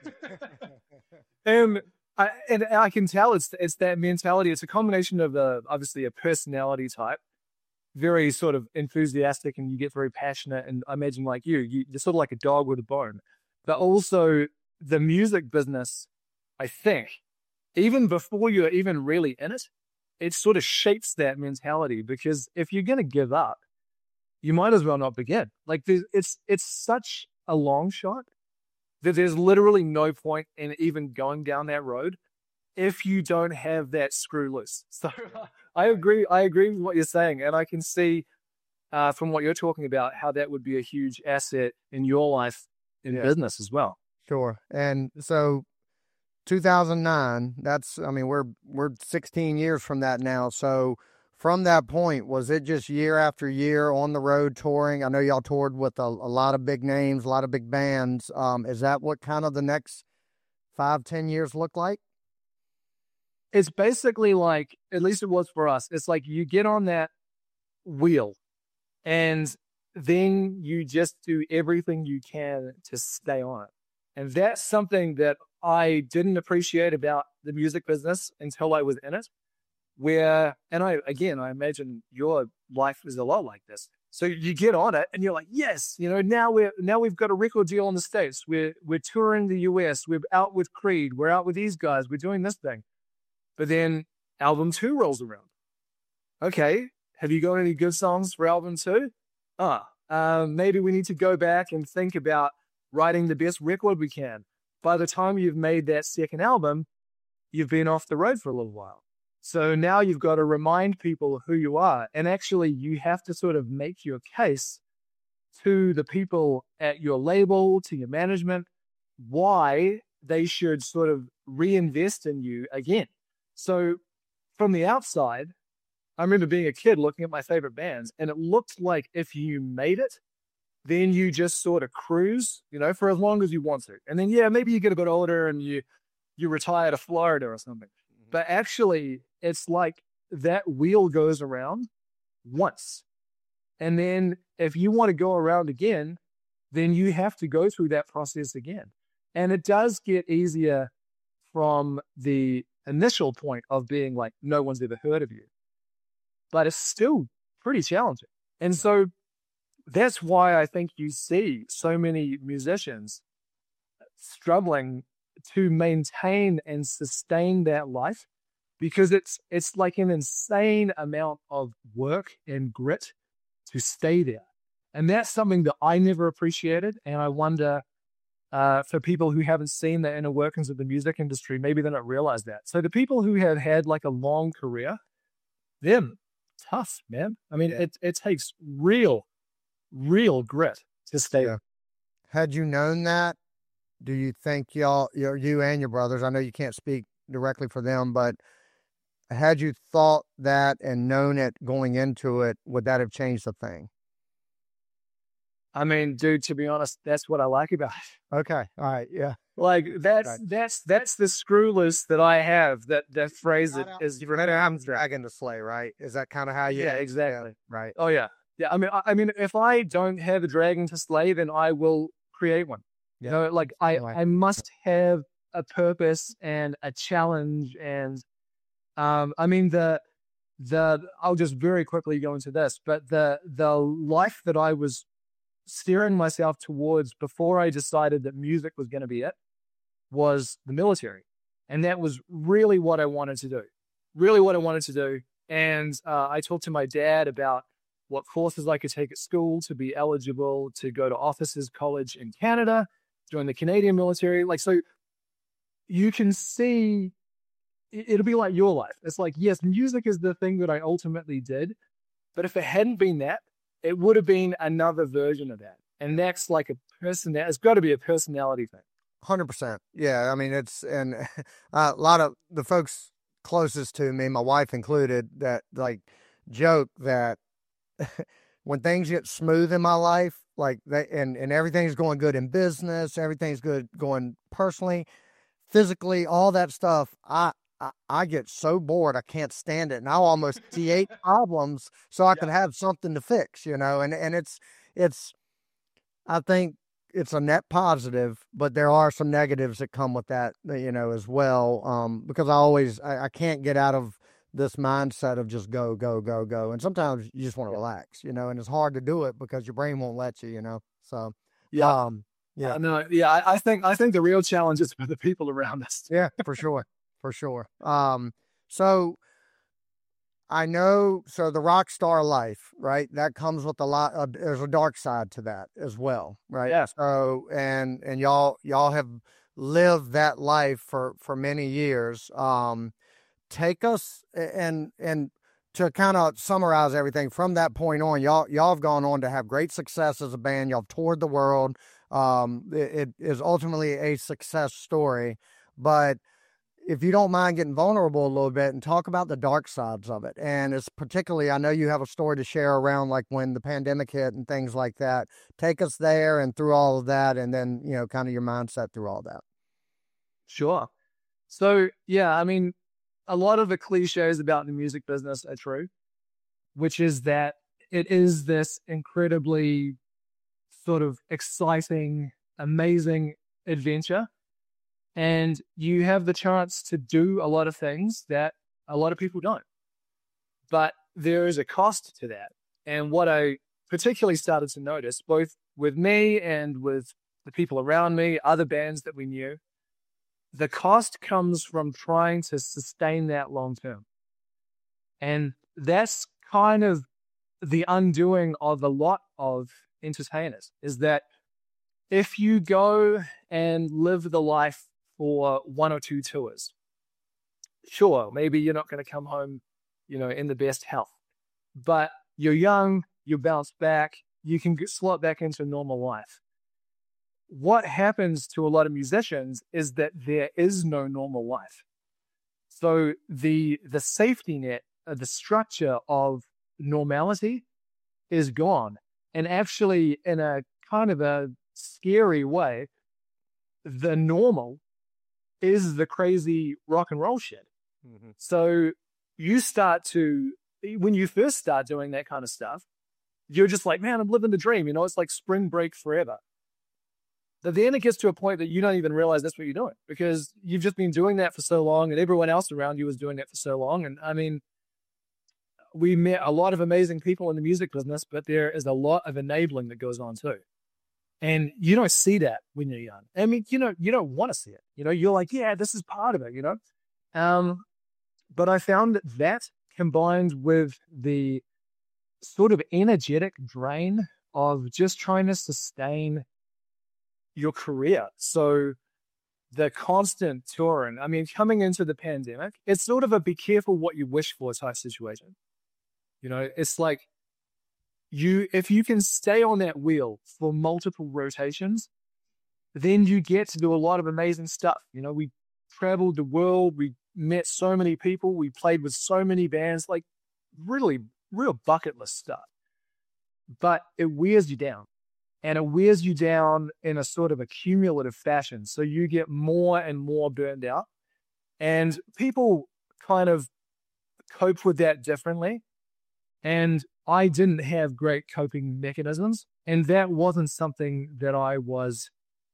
and I can tell it's that mentality. It's a combination of obviously a personality type, very sort of enthusiastic, and you get very passionate. And I imagine like you're sort of like a dog with a bone. But also the music business, I think, even before you're even really in it, it sort of shapes that mentality, because if you're going to give up, you might as well not begin. Like it's such a long shot that there's literally no point in even going down that road if you don't have that screw loose. So I agree with what you're saying. And I can see from what you're talking about how that would be a huge asset in your life in business as well. Sure. And so 2009, we're 16 years from that now. So from that point, was it just year after year on the road touring? I know y'all toured with a lot of big names, a lot of big bands. Is that what kind of the next 5-10 years look like? It's basically like, at least it was for us, it's like you get on that wheel and then you just do everything you can to stay on it. And that's something that I didn't appreciate about the music business until I was in it. I imagine your life is a lot like this. So you get on it and you're like, yes, now we've got a record deal in the States. We're touring the US. We're out with Creed. We're out with these guys. We're doing this thing. But then album 2 rolls around. Okay, have you got any good songs for album 2? Maybe we need to go back and think about writing the best record we can. By the time you've made that second album, you've been off the road for a little while. So now you've got to remind people who you are. And actually, you have to sort of make your case to the people at your label, to your management, why they should sort of reinvest in you again. So from the outside, I remember being a kid looking at my favorite bands, and it looked like if you made it, then you just sort of cruise, for as long as you want to. And then, maybe you get a bit older and you retire to Florida or something. But actually, it's like that wheel goes around once. And then if you want to go around again, then you have to go through that process again. And it does get easier from the initial point of being like, no one's ever heard of you, but it's still pretty challenging. And so that's why I think you see so many musicians struggling to maintain and sustain that life, because it's like an insane amount of work and grit to stay there. And that's something that I never appreciated. And I wonder, for people who haven't seen the inner workings of the music industry, maybe they don't realize that. So the people who have had like a long career, them tough, man. I mean, it takes real grit to stay there. Had you known that, do you think you and your brothers, I know you can't speak directly for them, but had you thought that and known it going into it, would that have changed the thing? I mean, dude, to be honest, that's what I like about it. Okay. All right. Yeah. Like that's the screw loose that I have. That phrase that is I'm dragging the sleigh, right? Is that kind of how you? Yeah, exactly. Yeah, right. Oh yeah. Yeah. I mean, if I don't have a dragon to slay, then I will create one. Yeah. You know, like I must have a purpose and a challenge. And I mean I'll just very quickly go into this, but the life that I was steering myself towards before I decided that music was going to be it was the military. And that was really what I wanted to do. And I talked to my dad about what courses I could take at school to be eligible to go to officers college in Canada, join the Canadian military. Like, so you can see it'll be like your life. It's like, yes, music is the thing that I ultimately did, but if it hadn't been that, it would have been another version of that. And that's like it's got to be a personality thing. 100%. Yeah. I mean, and a lot of the folks closest to me, my wife included, that like joke that when things get smooth in my life, like and everything's going good in business, everything's good going personally, physically, all that stuff, I get so bored, I can't stand it. And I'll almost create problems so I can have something to fix, you know, and it's, I think it's a net positive, but there are some negatives that come with that, you know, as well. Because I can't get out of this mindset of just go. And sometimes you just want to relax, you know, and it's hard to do it because your brain won't let you, you know? So, yeah. I think the real challenge is for the people around us. Yeah, for sure. For sure. So I know, so the rock star life, right? That comes with a lot there's a dark side to that as well, right? Yeah. So, and y'all have lived that life for many years. Take us and to kind of summarize everything from that point on, y'all have gone on to have great success as a band. Y'all have toured the world. It is ultimately a success story, but if you don't mind getting vulnerable a little bit and talk about the dark sides of it. And it's particularly, I know you have a story to share around like when the pandemic hit and things like that. Take us there and through all of that, and then, you know, kind of your mindset through all that. Sure. So, yeah, I mean, a lot of the cliches about the music business are true, which is that it is this incredibly sort of exciting, amazing adventure. And you have the chance to do a lot of things that a lot of people don't. But there is a cost to that. And what I particularly started to notice, both with me and with the people around me, other bands that we knew, the cost comes from trying to sustain that long term. And that's kind of the undoing of a lot of entertainers, is that if you go and live the life for 1 or 2 tours, sure, maybe you're not going to come home, you know, in the best health, but you're young, you bounce back, you can slot back into normal life. What happens to a lot of musicians is that there is no normal life. So the safety net, the structure of normality is gone. And actually, in a kind of a scary way, the normal is the crazy rock and roll shit. Mm-hmm. So you start to, when you first start doing that kind of stuff, you're just like, man, I'm living the dream. You know, it's like spring break forever. But then it gets to a point that you don't even realize that's what you're doing because you've just been doing that for so long and everyone else around you was doing that for so long. And I mean, we met a lot of amazing people in the music business, but there is a lot of enabling that goes on too. And you don't see that when you're young. I mean, you don't want to see it. You know, you're like, yeah, this is part of it, you know? But I found that combined with the sort of energetic drain of just trying to sustain your career. So the constant touring, I mean, coming into the pandemic, it's sort of a be careful what you wish for type situation. You know, it's like if you can stay on that wheel for multiple rotations, then you get to do a lot of amazing stuff. You know, we traveled the world, we met so many people, we played with so many bands, like really real bucket list stuff. But it wears you down. And it wears you down in a sort of a cumulative fashion. So you get more and more burned out. And people kind of cope with that differently. And I didn't have great coping mechanisms. And that wasn't something that I was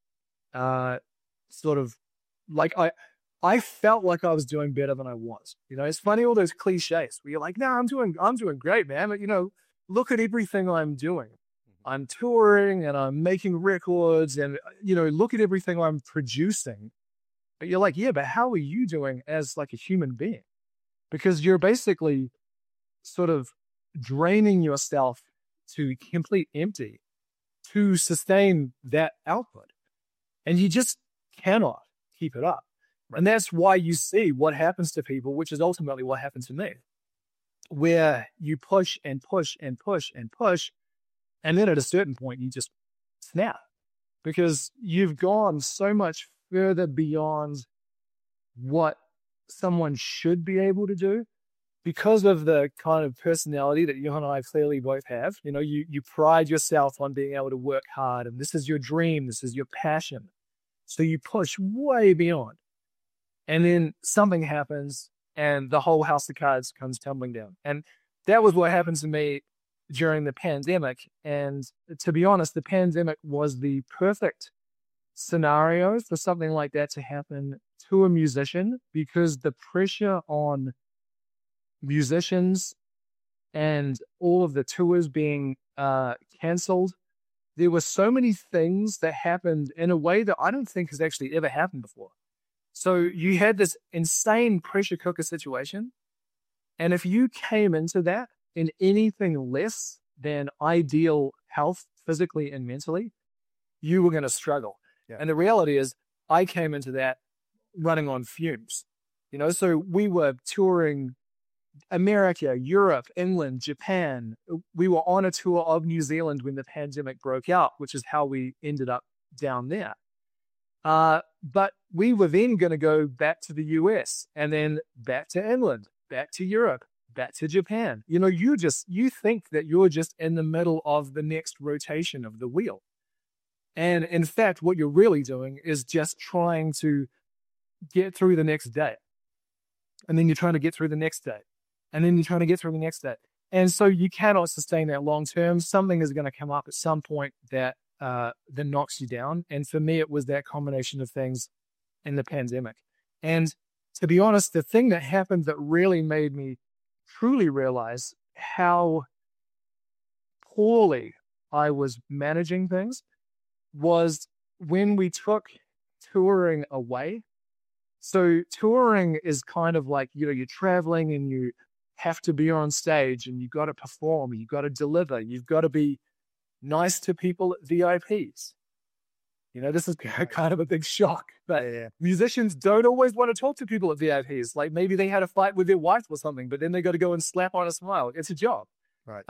sort of like, I felt like I was doing better than I was. You know, it's funny, all those cliches where you're like, no, I'm doing great, man. But, you know, look at everything I'm doing. I'm touring and I'm making records and, you know, look at everything I'm producing. But you're like, yeah, but how are you doing as like a human being? Because you're basically sort of draining yourself to complete empty to sustain that output. And you just cannot keep it up. Right. And that's why you see what happens to people, which is ultimately what happened to me, where you push and push and push and push. And then at a certain point, you just snap because you've gone so much further beyond what someone should be able to do because of the kind of personality that you and I clearly both have. You know, you pride yourself on being able to work hard and this is your dream. This is your passion. So you push way beyond. And then something happens and the whole house of cards comes tumbling down. And that was what happened to me during the pandemic. And to be honest, the pandemic was the perfect scenario for something like that to happen to a musician because the pressure on musicians and all of the tours being canceled, there were so many things that happened in a way that I don't think has actually ever happened before. So you had this insane pressure cooker situation. And if you came into that in anything less than ideal health, physically and mentally, you were going to struggle. Yeah. And the reality is I came into that running on fumes, you know, so we were touring America, Europe, England, Japan. We were on a tour of New Zealand when the pandemic broke out, which is how we ended up down there. But we were then going to go back to the US and then back to England, back to Europe, back to Japan. You know, you think that you're just in the middle of the next rotation of the wheel. And in fact, what you're really doing is just trying to get through the next day. And then you're trying to get through the next day. And then you're trying to get through the next day. And so you cannot sustain that long term. Something is going to come up at some point that knocks you down. And for me, it was that combination of things in the pandemic. And to be honest, the thing that happened that really made me truly realize how poorly I was managing things was when we took touring away. So touring is kind of like, you know, you're traveling and you have to be on stage and you've got to perform, you've got to deliver, you've got to be nice to people at VIPs. You know, this is kind of a big shock, but musicians don't always want to talk to people at VIPs. Like maybe they had a fight with their wife or something, but then they got to go and slap on a smile. It's a job. Right.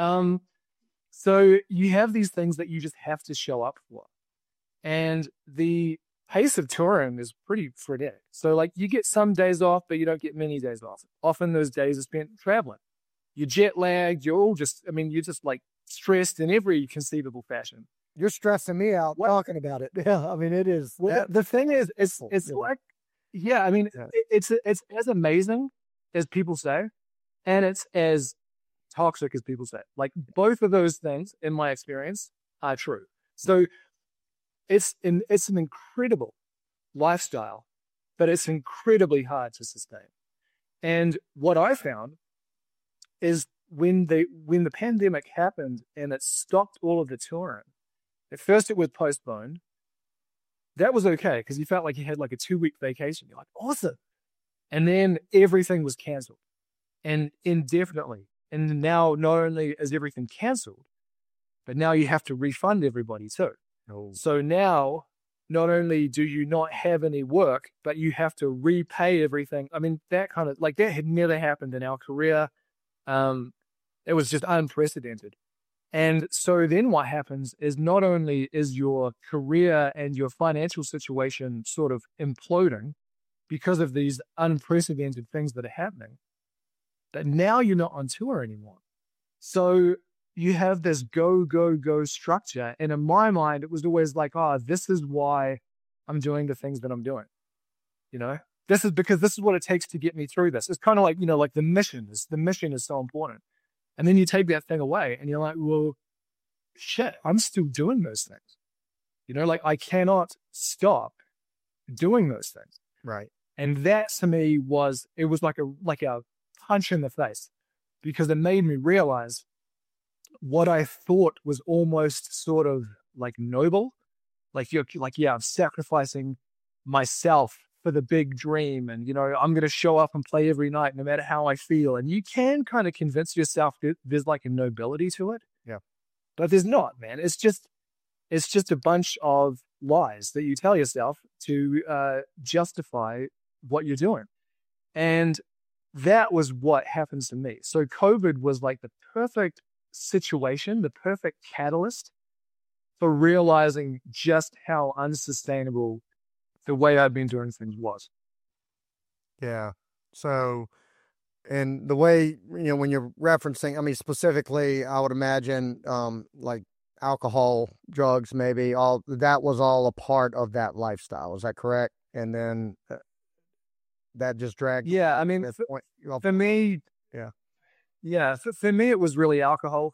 So you have these things that you just have to show up for. And the pace of touring is pretty frenetic. So like you get some days off, but you don't get many days off. Often those days are spent traveling. You're jet lagged. You're all just, I mean, you're just like stressed in every conceivable fashion. You're stressing me out talking about it. Yeah, I mean, it is. Well, the thing is, it's like, yeah, I mean, it's as amazing as people say, and it's as toxic, as people say. Like both of those things, in my experience, are true. So it's an incredible lifestyle, but it's incredibly hard to sustain. And what I found is when the pandemic happened and it stopped all of the touring, at first it was postponed. That was okay because you felt like you had like a 2-week vacation. You're like, awesome. And then everything was canceled and indefinitely. And now not only is everything canceled, but now you have to refund everybody too. Oh. So now not only do you not have any work, but you have to repay everything. I mean, that kind of like that had never happened in our career. It was just unprecedented. And so then what happens is not only is your career and your financial situation sort of imploding because of these unprecedented things that are happening, but now you're not on tour anymore. So you have this go, go, go structure. And in my mind, it was always like, oh, this is why I'm doing the things that I'm doing. You know, this is because this is what it takes to get me through this. It's kind of like, you know, like the mission is so important. And then you take that thing away and you're like, well, shit, I'm still doing those things. You know, like I cannot stop doing those things. Right. And that to me was like a punch in the face because it made me realize what I thought was almost sort of like noble. Like I'm sacrificing myself for the big dream. And, you know, I'm going to show up and play every night, no matter how I feel. And you can kind of convince yourself that there's like a nobility to it. Yeah. But there's not, man. It's just a bunch of lies that you tell yourself to justify what you're doing. And that was what happened to me. So COVID was like the perfect situation, the perfect catalyst for realizing just how unsustainable the way I've been doing things was. Yeah. So, and the way, you know, when you're referencing, I mean, specifically, I would imagine, like alcohol, drugs, maybe all that was all a part of that lifestyle. Is that correct? And then that just dragged. Yeah. I mean, for me, for me, it was really alcohol.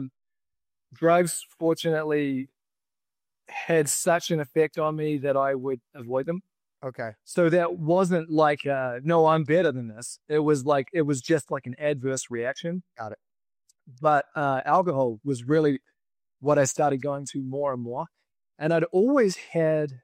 Drugs, fortunately, had such an effect on me that I would avoid them. Okay. So that wasn't like, no, I'm better than this. It was just like an adverse reaction. Got it. But alcohol was really what I started going to more and more. And I'd always had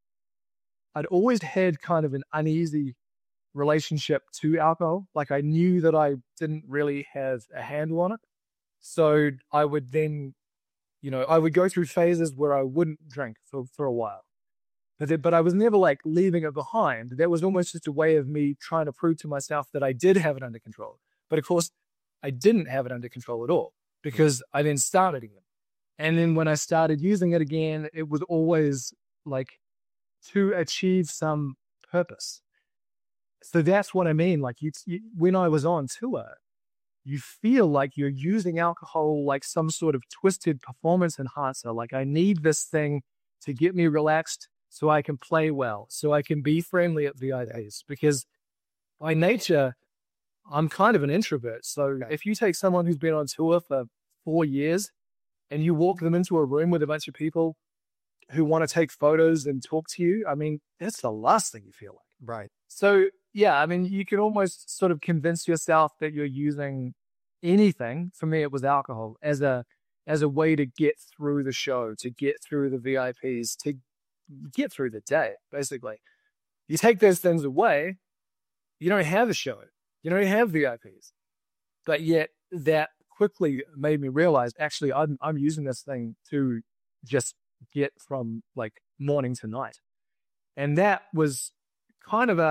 kind of an uneasy relationship to alcohol. Like I knew that I didn't really have a handle on it. So I would then, you know, I would go through phases where I wouldn't drink for a while. But I was never like leaving it behind. That was almost just a way of me trying to prove to myself that I did have it under control. But of course, I didn't have it under control at all because I then started again. And then when I started using it again, it was always like to achieve some purpose. So that's what I mean. Like when I was on tour, you feel like you're using alcohol like some sort of twisted performance enhancer. Like I need this thing to get me relaxed so I can play well, so I can be friendly at VIPs. Because by nature, I'm kind of an introvert. So if you take someone who's been on tour for 4 years and you walk them into a room with a bunch of people who want to take photos and talk to you, I mean, that's the last thing you feel like. Right. So yeah, I mean, you can almost sort of convince yourself that you're using anything. For me, it was alcohol as a way to get through the show, to get through the VIPs, to get through the day, basically. You take those things away, you don't have a show. You don't have VIPs. But yet that quickly made me realize, actually, I'm using this thing to just get from like morning to night. And that was kind of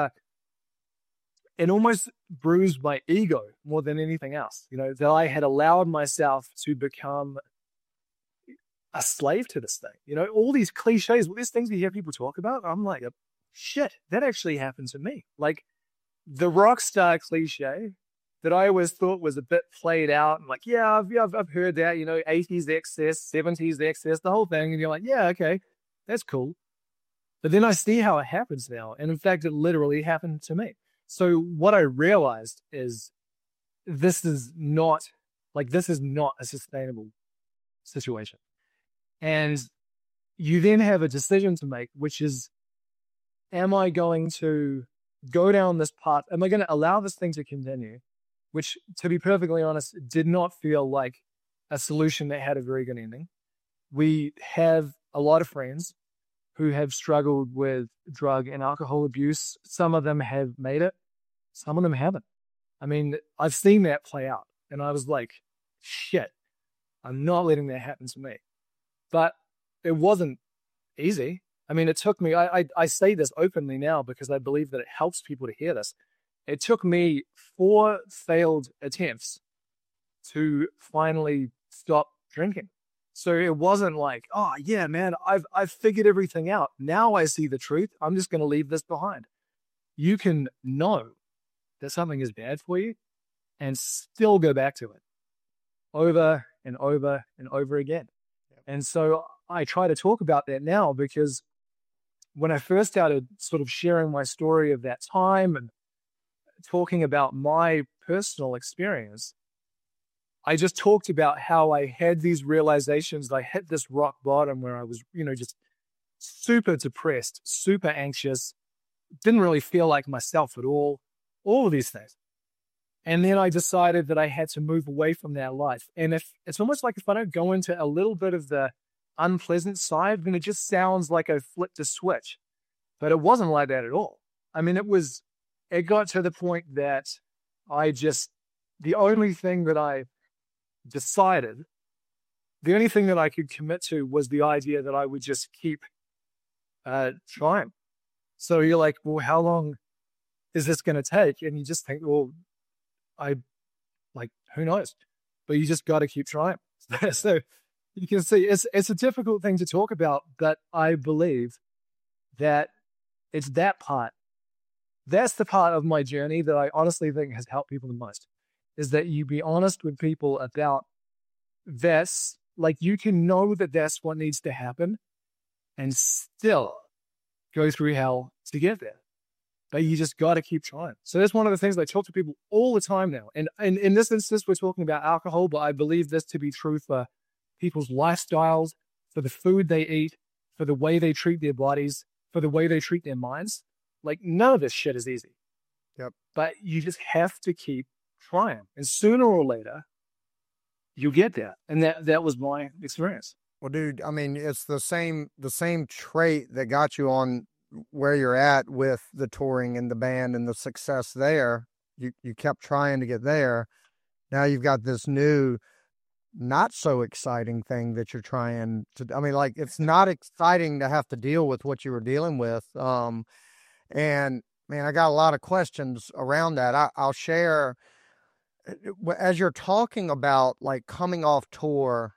it almost bruised my ego more than anything else. You know, that I had allowed myself to become a slave to this thing. You know, all these cliches, all these things you hear people talk about, I'm like, shit, that actually happened to me. Like the rock star cliche that I always thought was a bit played out. And like, yeah, I've heard that, you know, 80s excess, 70s excess, the whole thing. And you're like, yeah, okay, that's cool. But then I see how it happens now. And in fact, it literally happened to me. So what I realized is this is not Like, this is not a sustainable situation. And you then have a decision to make, which is, am I going to go down this path? Am I going to allow this thing to continue? Which, to be perfectly honest, did not feel like a solution that had a very good ending. We have a lot of friends who have struggled with drug and alcohol abuse. Some of them have made it. Some of them haven't. I mean, I've seen that play out. And I was like, shit, I'm not letting that happen to me. But it wasn't easy. I mean, it took me, I say this openly now because I believe that it helps people to hear this. It took me 4 failed attempts to finally stop drinking. So it wasn't like, oh yeah, man, I've figured everything out. Now I see the truth. I'm just going to leave this behind. You can know that something is bad for you and still go back to it over and over and over again. And so I try to talk about that now because when I first started sort of sharing my story of that time and talking about my personal experience, I just talked about how I had these realizations. I hit this rock bottom where I was, just super depressed, super anxious, didn't really feel like myself at all of these things. And then I decided that I had to move away from that life. And it's almost like if I don't go into a little bit of the unpleasant side, then it just sounds like I flipped a switch. But it wasn't like that at all. I mean, it got to the point that the only thing that I decided, the only thing that I could commit to was the idea that I would just keep trying. So you're like, well, how long is this going to take? And you just think, well, who knows? But you just got to keep trying. So you can see it's a difficult thing to talk about, but I believe that it's that part. That's the part of my journey that I honestly think has helped people the most, is that you be honest with people about this. Like, you can know that that's what needs to happen and still go through hell to get there. But you just got to keep trying. So that's one of the things I talk to people all the time now. And in this instance, we're talking about alcohol, but I believe this to be true for people's lifestyles, for the food they eat, for the way they treat their bodies, for the way they treat their minds. Like, none of this shit is easy. Yep. But you just have to keep trying. And sooner or later, you get there. And that was my experience. Well, dude, I mean, it's the same trait that got you on where you're at with the touring and the band and the success there. You kept trying to get there. Now you've got this new, not so exciting thing that you're trying to, I mean, like, it's not exciting to have to deal with what you were dealing with. And man, I got a lot of questions around that. I'll share, as you're talking about like coming off tour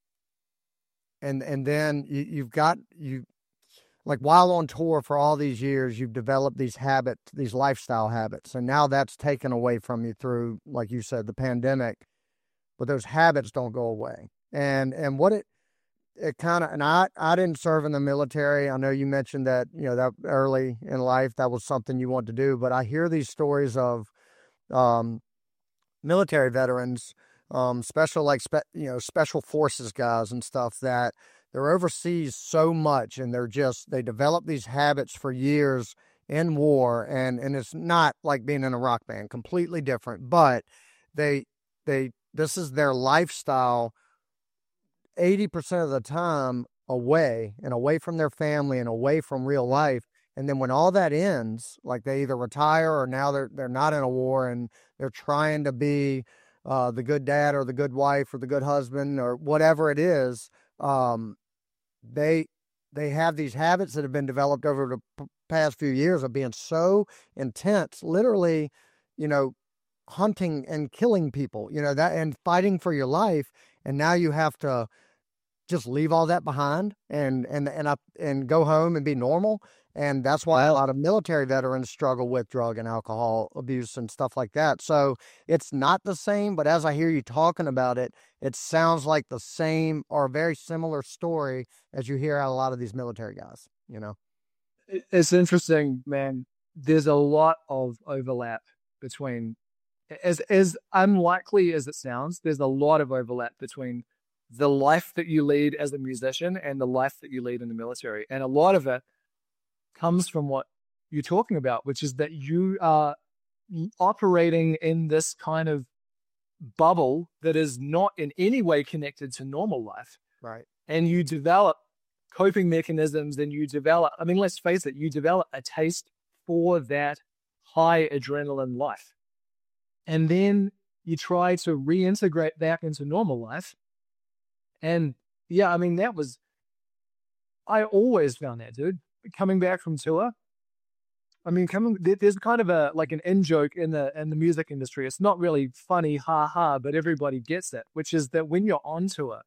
and then you've got, like, while on tour for all these years, you've developed these habits, these lifestyle habits. And now that's taken away from you through, like you said, the pandemic, but those habits don't go away. And what it kind of, and I didn't serve in the military. I know you mentioned that, that early in life, that was something you want to do, but I hear these stories of, military veterans, special forces guys and stuff, that they're overseas so much and they develop these habits for years in war. And it's not like being in a rock band, completely different, but this is their lifestyle 80% of the time, away from their family and away from real life. And then when all that ends, like, they either retire or now they're not in a war and they're trying to be the good dad or the good wife or the good husband or whatever it is, they have these habits that have been developed over the past few years of being so intense, literally, hunting and killing people, that, and fighting for your life. And now you have to just leave all that behind and go home and be normal. And that's why a lot of military veterans struggle with drug and alcohol abuse and stuff like that. So it's not the same, but as I hear you talking about it, it sounds like the same or a very similar story as you hear out a lot of these military guys, It's interesting, man. There's a lot of overlap between as unlikely as it sounds, there's a lot of overlap between the life that you lead as a musician and the life that you lead in the military. And a lot of it comes from what you're talking about, which is that you are operating in this kind of bubble that is not in any way connected to normal life. Right. And you develop coping mechanisms and you develop, I mean, let's face it, you develop a taste for that high adrenaline life. And then you try to reintegrate back into normal life. And yeah, I mean, I always found that, dude, coming back from tour. I mean, there's kind of like an in joke in the music industry. It's not really funny, but everybody gets it, which is that when you're on tour,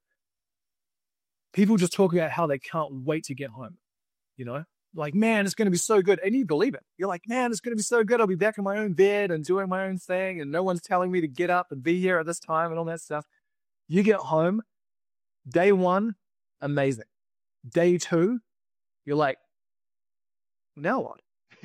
people just talk about how they can't wait to get home. You know, like, man, it's going to be so good. And you believe it. You're like, man, it's going to be so good. I'll be back in my own bed and doing my own thing. And no one's telling me to get up and be here at this time and all that stuff. You get home, day one, amazing. Day two, you're like, now what?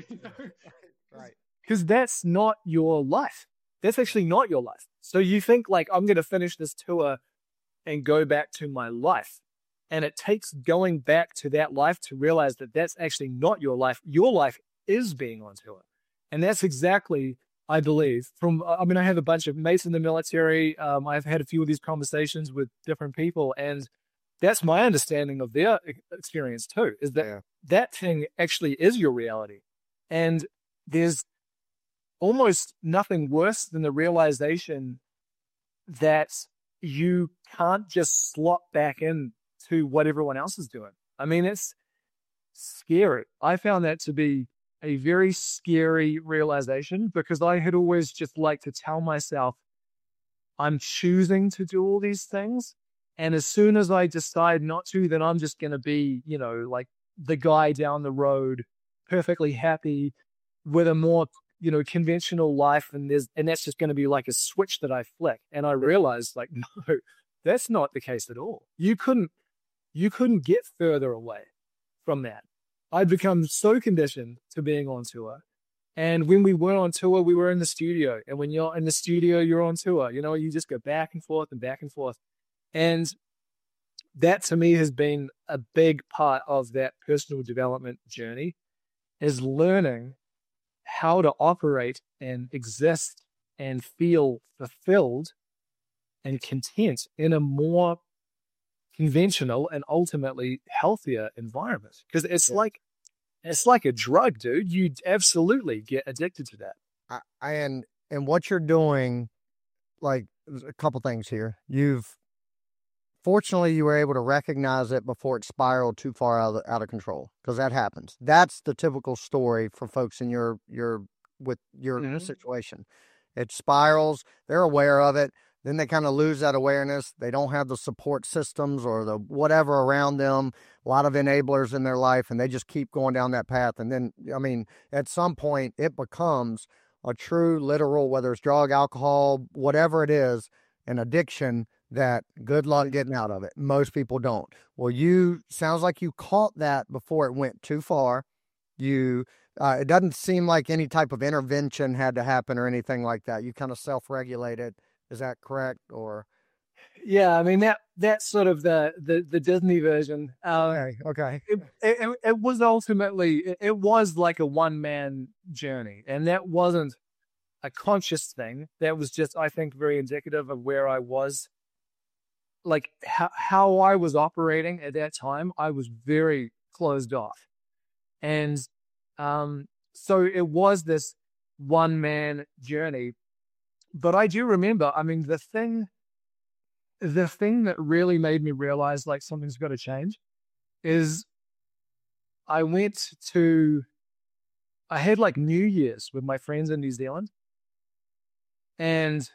Right. Because that's not your life. That's actually not your life. So you think like, I'm going to finish this tour and go back to my life. And it takes going back to that life to realize that that's actually not your life. Your life is being on tour. And that's exactly, I believe, I have a bunch of mates in the military. I've had a few of these conversations with different people, and that's my understanding of their experience too, is that that thing actually is your reality. And there's almost nothing worse than the realization that you can't just slot back in to what everyone else is doing. I mean, it's scary. I found that to be a very scary realization because I had always just liked to tell myself, I'm choosing to do all these things. And as soon as I decide not to, then I'm just going to be, you know, like the guy down the road, perfectly happy with a more, you know, conventional life. And that's just going to be like a switch that I flick. And I realized like, no, that's not the case at all. You couldn't get further away from that. I'd become so conditioned to being on tour. And when we were on tour, we were in the studio. And when you're in the studio, you're on tour. You know, you just go back and forth and back and forth. And that to me has been a big part of that personal development journey, is learning how to operate and exist and feel fulfilled and content in a more conventional and ultimately healthier environment. Because it's like a drug, dude. You absolutely get addicted to that. And what you're doing, like, a couple things here. Fortunately, you were able to recognize it before it spiraled too far out of control, because that happens. That's the typical story for folks in your situation. It spirals. They're aware of it. Then they kind of lose that awareness. They don't have the support systems or the whatever around them, a lot of enablers in their life, and they just keep going down that path. And then, I mean, at some point, it becomes a true, literal, whether it's drug, alcohol, whatever it is, an addiction that good luck getting out of it. Most people don't. Well, sounds like you caught that before it went too far. It doesn't seem like any type of intervention had to happen or anything like that. You kind of self-regulated. Is that correct? Or yeah, I mean that's sort of the Disney version. Okay. It was ultimately it was like a one-man journey, and that wasn't a conscious thing. That was just, I think, very indicative of where I was, like how I was operating at that time. I was very closed off, and so it was this one-man journey. But I do remember, I mean, the thing that really made me realize like something's got to change is I had like New Year's with my friends in New Zealand, and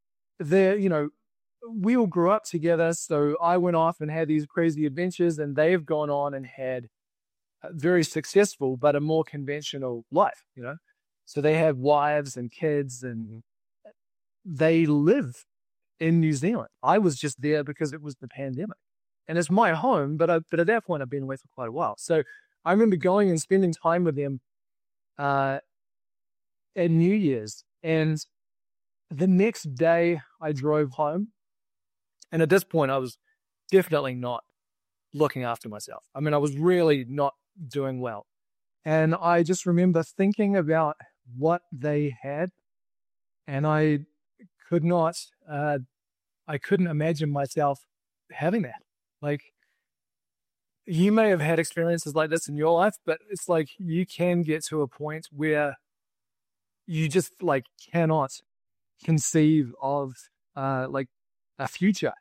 we all grew up together. So I went off and had these crazy adventures, and they've gone on and had a very successful, but a more conventional life, you know? So they have wives and kids, and they live in New Zealand. I was just there because it was the pandemic, and it's my home, but at that point I've been away for quite a while. So I remember going and spending time with them at New Year's, and the next day I drove home, and at this point I was definitely not looking after myself. I mean, I was really not doing well. And I just remember thinking about what they had, and I could not, I couldn't imagine myself having that. Like, you may have had experiences like this in your life, but it's like you can get to a point where you just like cannot conceive of like a future.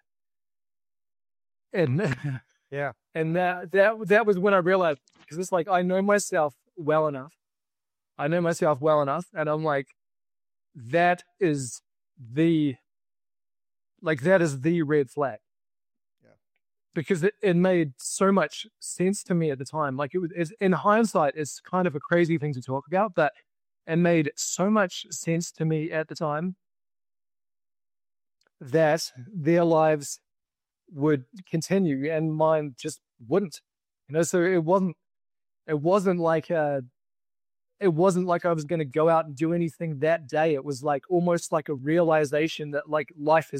And Yeah. and that was when I realized, because it's like I know myself well enough. I know myself well enough, and I'm like, that is the red flag. Yeah. Because it made so much sense to me at the time. Like in hindsight, it's kind of a crazy thing to talk about, but it made so much sense to me at the time that their lives would continue and mine just wouldn't. So it wasn't like I was going to go out and do anything that day. It was like almost like a realization that like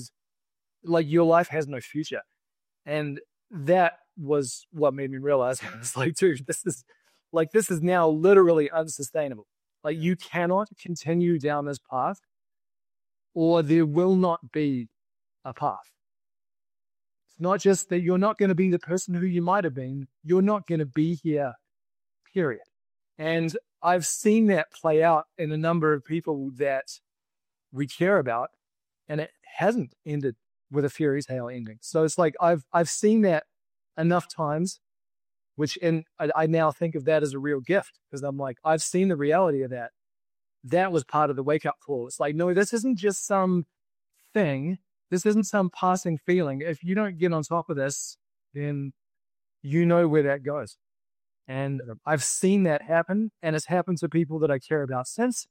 your life has no future. And that was what made me realize it's like, dude, this is now literally unsustainable. Like, you cannot continue down this path, or there will not be a path. It's not just that you're not going to be the person who you might have been, you're not going to be here, period. And I've seen that play out in a number of people that we care about, and it hasn't ended with a fairy tale ending. So it's like I've seen that enough times, I now think of that as a real gift, because I'm like, I've seen the reality of that. That was part of the wake up call. It's like, no, this isn't just some thing. This isn't some passing feeling. If you don't get on top of this, then you know where that goes. And I've seen that happen, and it's happened to people that I care about since.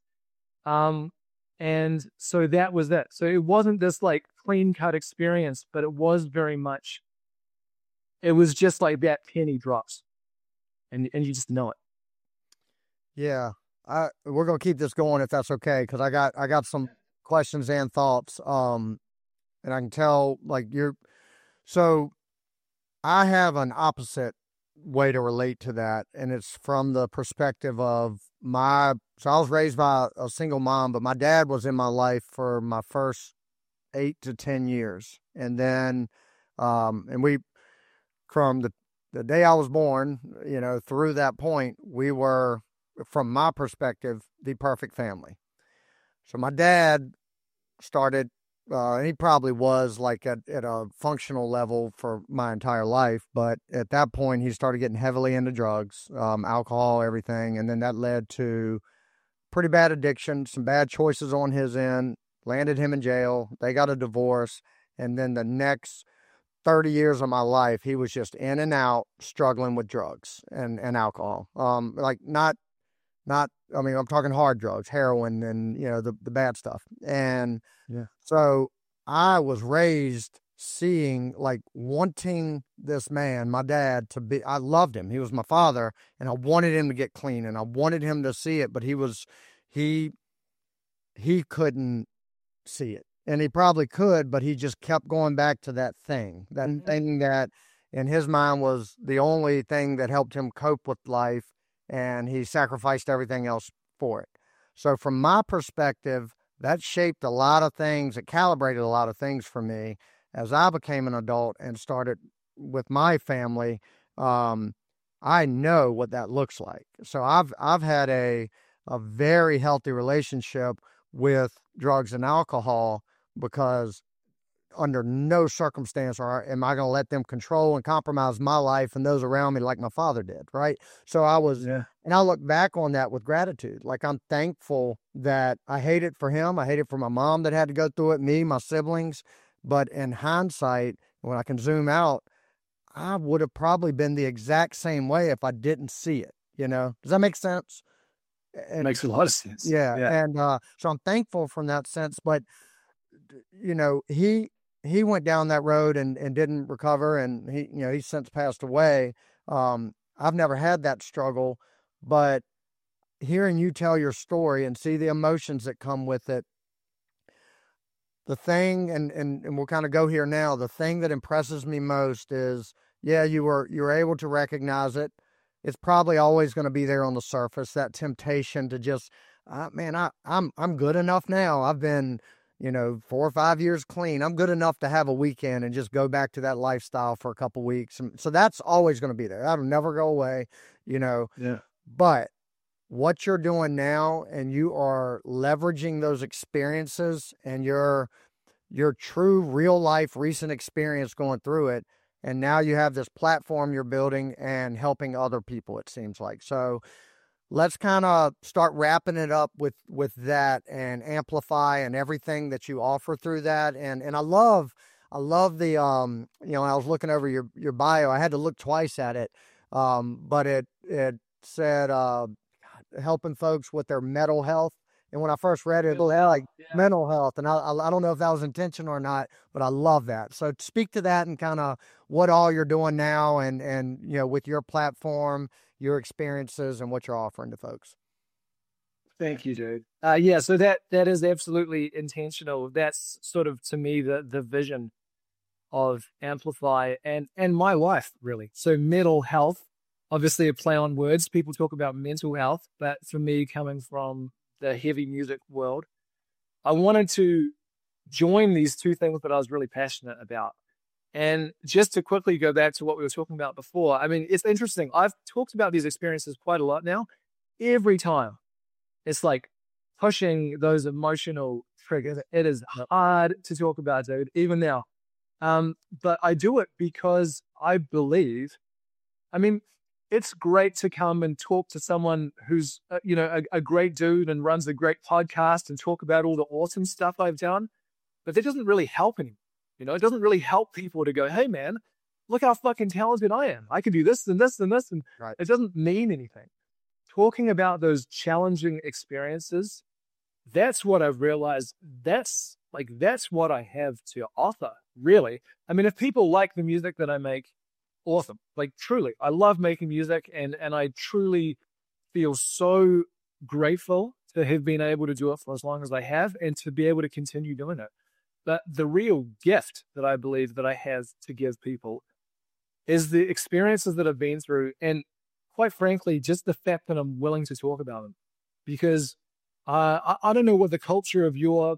And so that was that. So it wasn't this like clean cut experience, but it was very much, it was just like that penny drops, and you just know it. Yeah. We're going to keep this going if that's okay, because I got some questions and thoughts. And I can tell like so I have an opposite way to relate to that, and it's from the perspective of so I was raised by a single mom, but my dad was in my life for my first 8 to 10 years. And then and we, from the day I was born, through that point, we were, from my perspective, the perfect family. So my dad started, he probably was like at a functional level for my entire life, but at that point he started getting heavily into drugs, alcohol, everything. And then that led to pretty bad addiction, some bad choices on his end, landed him in jail. They got a divorce. And then the next 30 years of my life, he was just in and out, struggling with drugs and alcohol. Like not, I mean, I'm talking hard drugs, heroin, and, the bad stuff. And so I was raised seeing, like, wanting this man, my dad, I loved him. He was my father, and I wanted him to get clean, and I wanted him to see it, but he couldn't see it. And he probably could, but he just kept going back to that thing that in his mind was the only thing that helped him cope with life, and he sacrificed everything else for it. So from my perspective, that shaped a lot of things. It calibrated a lot of things for me as I became an adult and started with my family. I know what that looks like. So I've had a very healthy relationship with drugs and alcohol, because under no circumstance am I going to let them control and compromise my life and those around me like my father did, right? So and I look back on that with gratitude. Like, I'm thankful that I hate it for him. I hate it for my mom that had to go through it, me, my siblings. But in hindsight, when I can zoom out, I would have probably been the exact same way if I didn't see it. Does that make sense? It makes a lot of sense. Yeah. And so I'm thankful from that sense. But, he went down that road and didn't recover, and he's since passed away. I've never had that struggle, but hearing you tell your story and see the emotions that come with it, the thing, and we'll kind of go here now. The thing that impresses me most is, yeah, you were able to recognize it. It's probably always going to be there on the surface. That temptation to just, man, I'm good enough now. I've been, 4 or 5 years clean. I'm good enough to have a weekend and just go back to that lifestyle for a couple weeks. And so that's always going to be there. That'll never go away, Yeah. But what you're doing now, and you are leveraging those experiences and your true real life recent experience going through it, and now you have this platform you're building and helping other people, it seems like. So let's kind of start wrapping it up with that, and Amplify and everything that you offer through that. And I love the I was looking over your bio. I had to look twice at it, but it said helping folks with their mental health. And when I first read it, mental health. And I don't know if that was intentional or not, but I love that. So speak to that and kind of what all you're doing now, and with your platform, your experiences, and what you're offering to folks. Thank you, dude. Yeah, so that is absolutely intentional. That's sort of, to me, the vision of Amplify and my life, really. So mental health, obviously a play on words. People talk about mental health, but for me, coming from the heavy music world, I wanted to join these two things that I was really passionate about. And just to quickly go back to what we were talking about before, I mean, it's interesting. I've talked about these experiences quite a lot now. Every time it's like pushing those emotional triggers. It is hard to talk about, dude, even now. But I do it because I believe, I mean, it's great to come and talk to someone who's, a great dude and runs a great podcast and talk about all the awesome stuff I've done. But that doesn't really help anyone. It doesn't really help people to go, hey, man, look how fucking talented I am. I can do this and this and this. And Right. It doesn't mean anything. Talking about those challenging experiences, that's what I've realized. That's what I have to offer, really. I mean, if people like the music that I make, awesome. Like, truly, I love making music, and I truly feel so grateful to have been able to do it for as long as I have, and to be able to continue doing it. But the real gift that I believe that I have to give people is the experiences that I've been through, and quite frankly, just the fact that I'm willing to talk about them. Because I don't know what the culture of your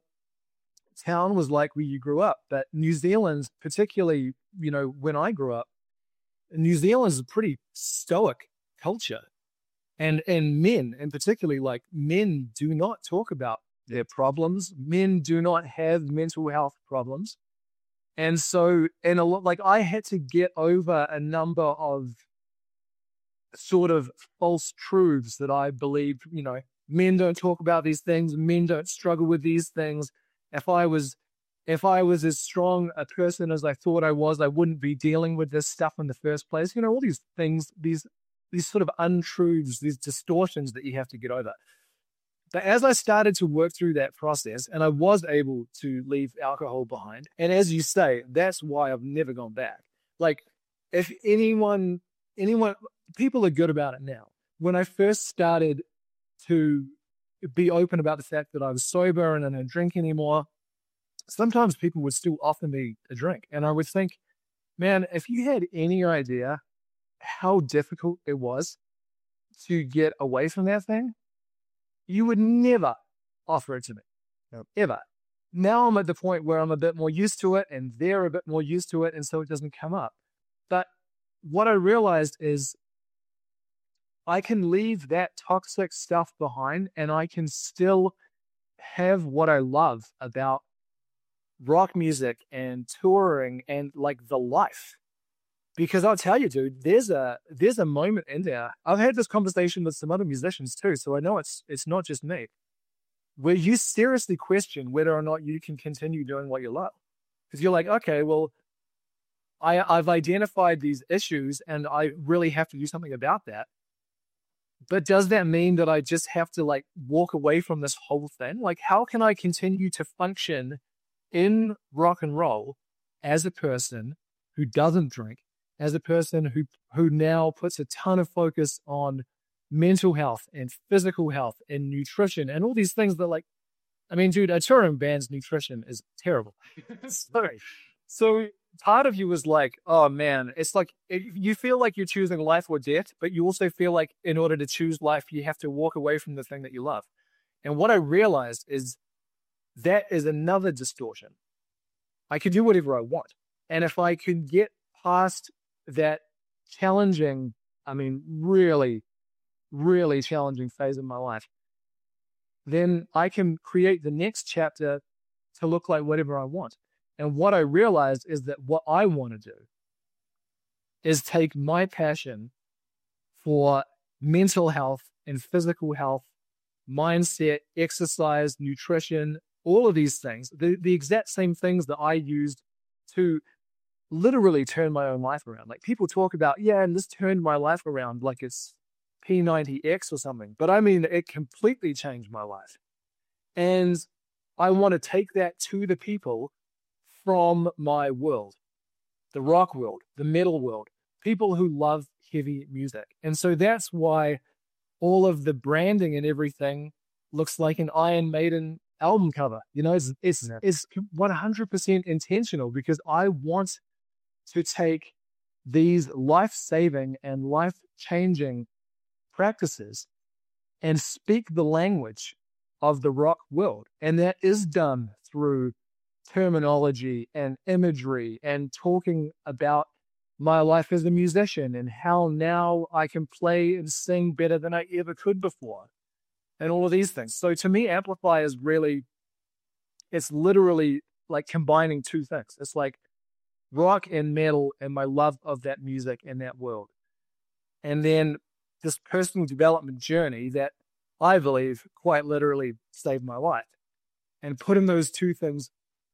town was like where you grew up, but New Zealand, particularly, when I grew up, New Zealand is a pretty stoic culture. And men, and particularly, like, men do not talk about their problems. Men do not have mental health problems. And so, and a lot, like, I had to get over a number of sort of false truths that I believed, men don't talk about these things. Men don't struggle with these things. If I was as strong a person as I thought I was, I wouldn't be dealing with this stuff in the first place. All these things, these sort of untruths, these distortions that you have to get over. But as I started to work through that process, and I was able to leave alcohol behind, and as you say, that's why I've never gone back. Like, if anyone, people are good about it now. When I first started to be open about the fact that I was sober and I don't drink anymore, sometimes people would still offer me a drink. And I would think, man, if you had any idea how difficult it was to get away from that thing, you would never offer it to me. Yep. Ever. Now I'm at the point where I'm a bit more used to it, and they're a bit more used to it, and so it doesn't come up. But what I realized is I can leave that toxic stuff behind, and I can still have what I love about rock music and touring and, like, the life. Because I'll tell you, dude, there's a moment in there. I've had this conversation with some other musicians too, so I know it's not just me, where you seriously question whether or not you can continue doing what you love. Because you're like, okay, well, I've identified these issues and I really have to do something about that. But does that mean that I just have to, like, walk away from this whole thing? Like, how can I continue to function in rock and roll as a person who doesn't drink, as a person who now puts a ton of focus on mental health and physical health and nutrition and all these things that, like, I mean, dude, a touring band's nutrition is terrible. So part of you was like, oh man, it's like you feel like you're choosing life or death, but you also feel like in order to choose life, you have to walk away from the thing that you love. And what I realized is that is another distortion. I can do whatever I want. And if I can get past that challenging, I mean, really, really challenging phase of my life, then I can create the next chapter to look like whatever I want. And what I realized is that what I want to do is take my passion for mental health and physical health, mindset, exercise, nutrition, all of these things, the exact same things that I used to literally turn my own life around. Like people talk about, yeah, and this turned my life around like it's P90X or something. But I mean, it completely changed my life. And I want to take that to the people from my world, the rock world, the metal world, people who love heavy music. And so that's why all of the branding and everything looks like an Iron Maiden album cover. You know, it's 100% intentional because I want to take these life-saving and life-changing practices and speak the language of the rock world. And that is done through terminology and imagery and talking about my life as a musician and how now I can play and sing better than I ever could before and all of these things. So to me, Amplify is really, it's literally like combining two things. It's like rock and metal and my love of that music and that world. And then this personal development journey that I believe quite literally saved my life. And putting those two things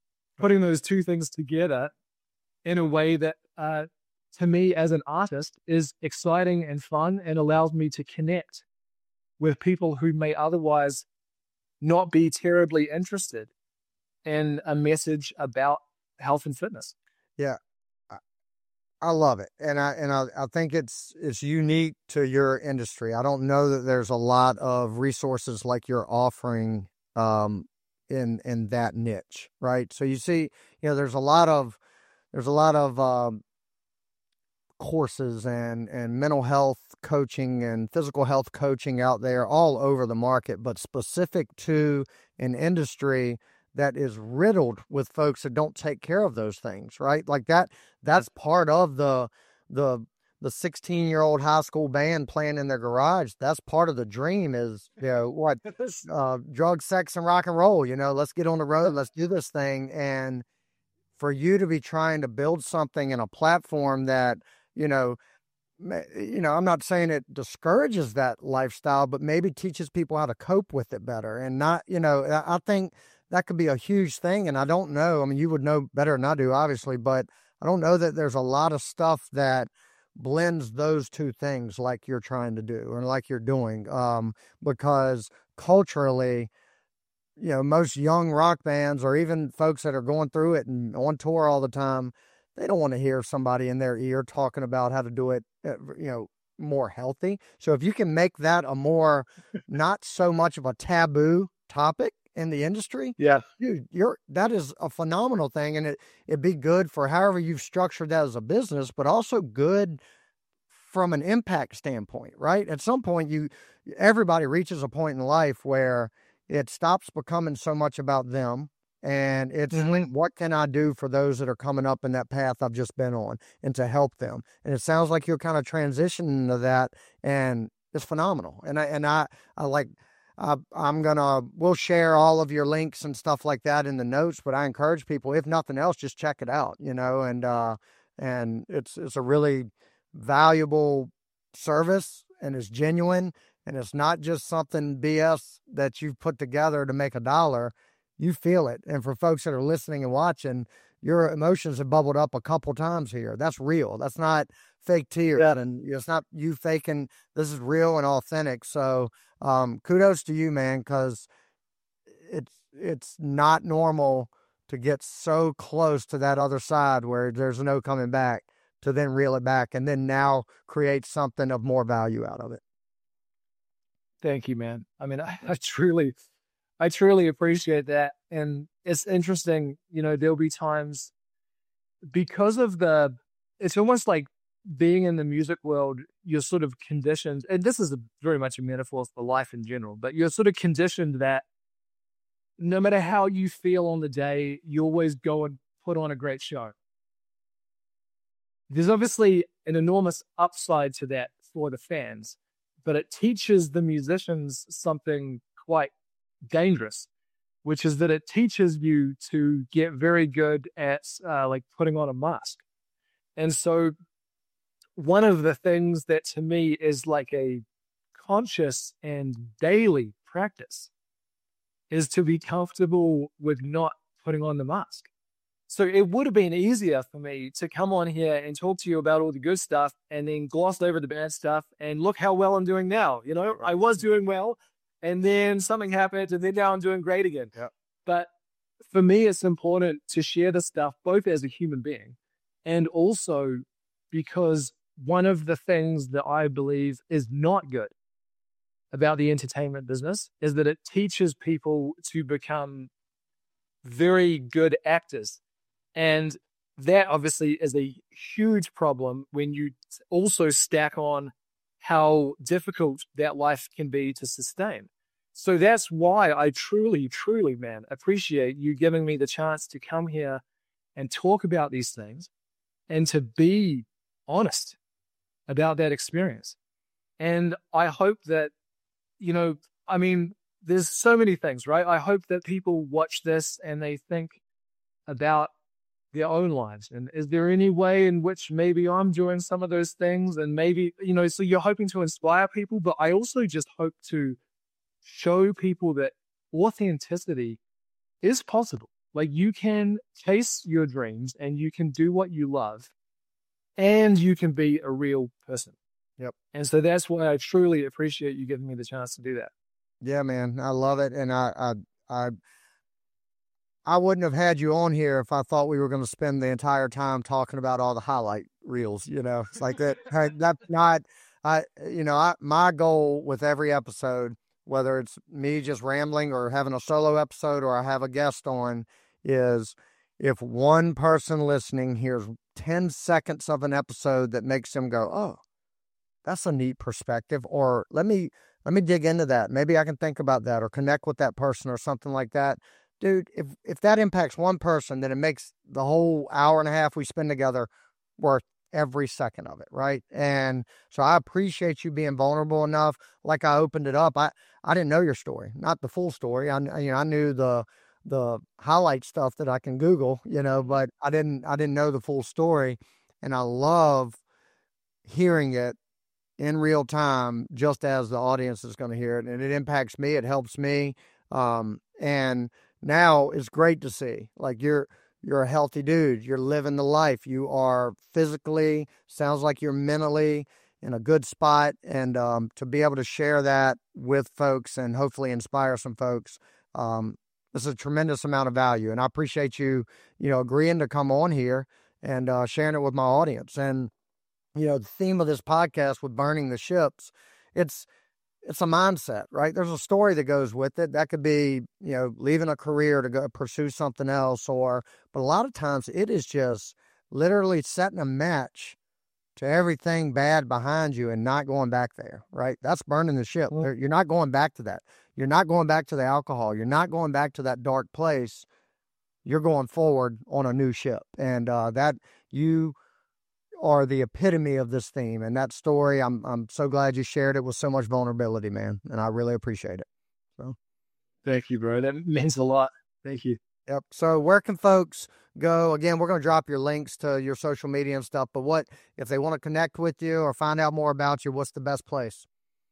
together in a way that, to me as an artist is exciting and fun and allows me to connect with people who may otherwise not be terribly interested in a message about health and fitness. Yeah, I love it, and I think it's unique to your industry. I don't know that there's a lot of resources like you're offering in that niche, right? So you see, there's a lot of courses and mental health coaching and physical health coaching out there all over the market, but specific to an industry that is riddled with folks that don't take care of those things, right? Like that's part of the 16-year-old high school band playing in their garage. That's part of the dream is, drugs, sex, and rock and roll. Let's get on the road. Let's do this thing. And for you to be trying to build something in a platform that, I'm not saying it discourages that lifestyle, but maybe teaches people how to cope with it better. And not, I think that could be a huge thing. And I don't know, I mean, you would know better than I do, obviously, but I don't know that there's a lot of stuff that blends those two things like you're trying to do or like you're doing. Because culturally, most young rock bands or even folks that are going through it and on tour all the time, they don't want to hear somebody in their ear talking about how to do it, more healthy. So if you can make that a more, not so much of a taboo topic in the industry, yeah, dude, that is a phenomenal thing. And it'd be good for however you've structured that as a business, but also good from an impact standpoint, right? At some point, everybody reaches a point in life where it stops becoming so much about them. And it's what can I do for those that are coming up in that path I've just been on and to help them. And it sounds like you're kind of transitioning to that, and it's phenomenal. We'll share all of your links and stuff like that in the notes, but I encourage people, if nothing else, just check it out, and it's a really valuable service, and it's genuine, and it's not just something BS that you've put together to make $1. You feel it. And for folks that are listening and watching, your emotions have bubbled up a couple times here. That's real. That's not fake tears. Yeah. And it's not you faking. This is real and authentic. So kudos to you, man, because it's not normal to get so close to that other side where there's no coming back, to then reel it back and then now create something of more value out of it. Thank you, man. I mean, I truly, I truly appreciate that. And it's interesting, there'll be times because of it's almost like being in the music world, you're sort of conditioned, and this is very much a metaphor for life in general, but you're sort of conditioned that no matter how you feel on the day, you always go and put on a great show. There's obviously an enormous upside to that for the fans, but it teaches the musicians something quite dangerous, which is that it teaches you to get very good at like putting on a mask. And so one of the things that to me is like a conscious and daily practice is to be comfortable with not putting on the mask. So it would have been easier for me to come on here and talk to you about all the good stuff and then gloss over the bad stuff and look how well I'm doing now. I was doing well and then something happened and then now I'm doing great again. Yep. But for me, it's important to share the stuff both as a human being and also because one of the things that I believe is not good about the entertainment business is that it teaches people to become very good actors. And that obviously is a huge problem when you also stack on how difficult that life can be to sustain. So that's why I truly, truly, man, appreciate you giving me the chance to come here and talk about these things and to be honest about that experience. And I hope that, there's so many things, right? I hope that people watch this and they think about their own lives. And is there any way in which maybe I'm doing some of those things? And maybe, so you're hoping to inspire people, but I also just hope to show people that authenticity is possible. Like you can chase your dreams and you can do what you love and you can be a real person. Yep. And so that's why I truly appreciate you giving me the chance to do that. Yeah, man, I love it. And I wouldn't have had you on here if I thought we were going to spend the entire time talking about all the highlight reels, It's like that. That's not, my goal with every episode, whether it's me just rambling or having a solo episode or I have a guest on, is if one person listening hears 10 seconds of an episode that makes them go, oh, that's a neat perspective, or let me dig into that. Maybe I can think about that or connect with that person or something like that. Dude, if that impacts one person, then it makes the whole hour and a half we spend together worth every second of it, right? And so I appreciate you being vulnerable enough. Like I opened it up. I didn't know your story, not the full story. I knew the highlight stuff that I can Google, but I didn't know the full story. And I love hearing it in real time, just as the audience is going to hear it. And it impacts me. It helps me. And now it's great to see, like you're a healthy dude. You're living the life. You are physically, sounds like you're mentally in a good spot. And to be able to share that with folks and hopefully inspire some folks, it's a tremendous amount of value. And I appreciate you, agreeing to come on here and sharing it with my audience. And, the theme of this podcast with Burning the Ships, it's a mindset, right? There's a story that goes with it. That could be, leaving a career to go pursue something else, but a lot of times it is just literally setting a match to everything bad behind you and not going back there, right? That's burning the ship. Mm-hmm. You're not going back to that. You're not going back to the alcohol. You're not going back to that dark place. You're going forward on a new ship. And that you are the epitome of this theme. And that story, I'm so glad you shared it with so much vulnerability, man. And I really appreciate it. So, thank you, bro. That means a lot. Thank you. Yep. So where can folks go? Again, we're going to drop your links to your social media and stuff, but if they want to connect with you or find out more about you, what's the best place?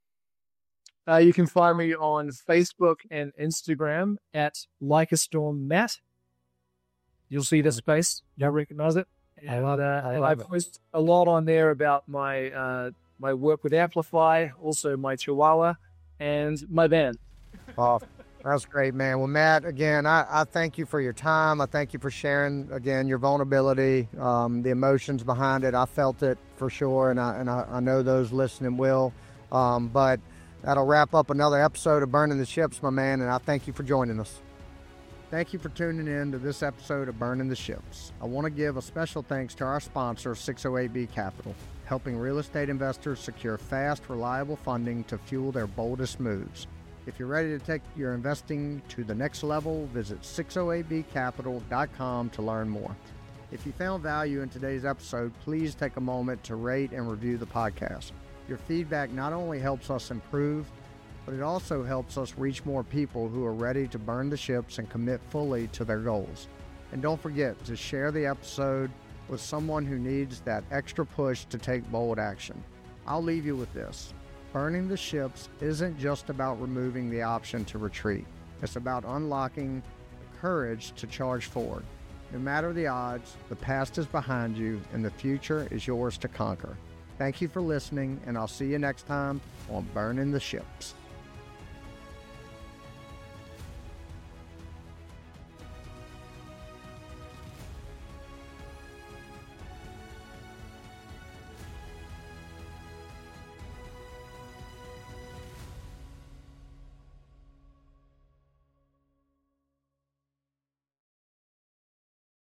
You can find me on Facebook and Instagram at Like a Storm Matt. You'll see the space. You'll recognize it. And I post a lot on there about my my work with Amplify, also my Chihuahua, and my band. Oh, that's great, man. Well, Matt, again, I thank you for your time. I thank you for sharing, again, your vulnerability, the emotions behind it. I felt it for sure, and I know those listening will. But That'll wrap up another episode of Burning the Ships, my man, and I thank you for joining us. Thank you for tuning in to this episode of Burning the Ships. I want to give a special thanks to our sponsor, 608B Capital, helping real estate investors secure fast, reliable funding to fuel their boldest moves. If you're ready to take your investing to the next level, visit 608bcapital.com to learn more. If you found value in today's episode, please take a moment to rate and review the podcast. Your feedback not only helps us improve, but it also helps us reach more people who are ready to burn the ships and commit fully to their goals. And don't forget to share the episode with someone who needs that extra push to take bold action. I'll leave you with this. Burning the ships isn't just about removing the option to retreat. It's about unlocking the courage to charge forward. No matter the odds, the past is behind you and the future is yours to conquer. Thank you for listening, and I'll see you next time on Burning the Ships.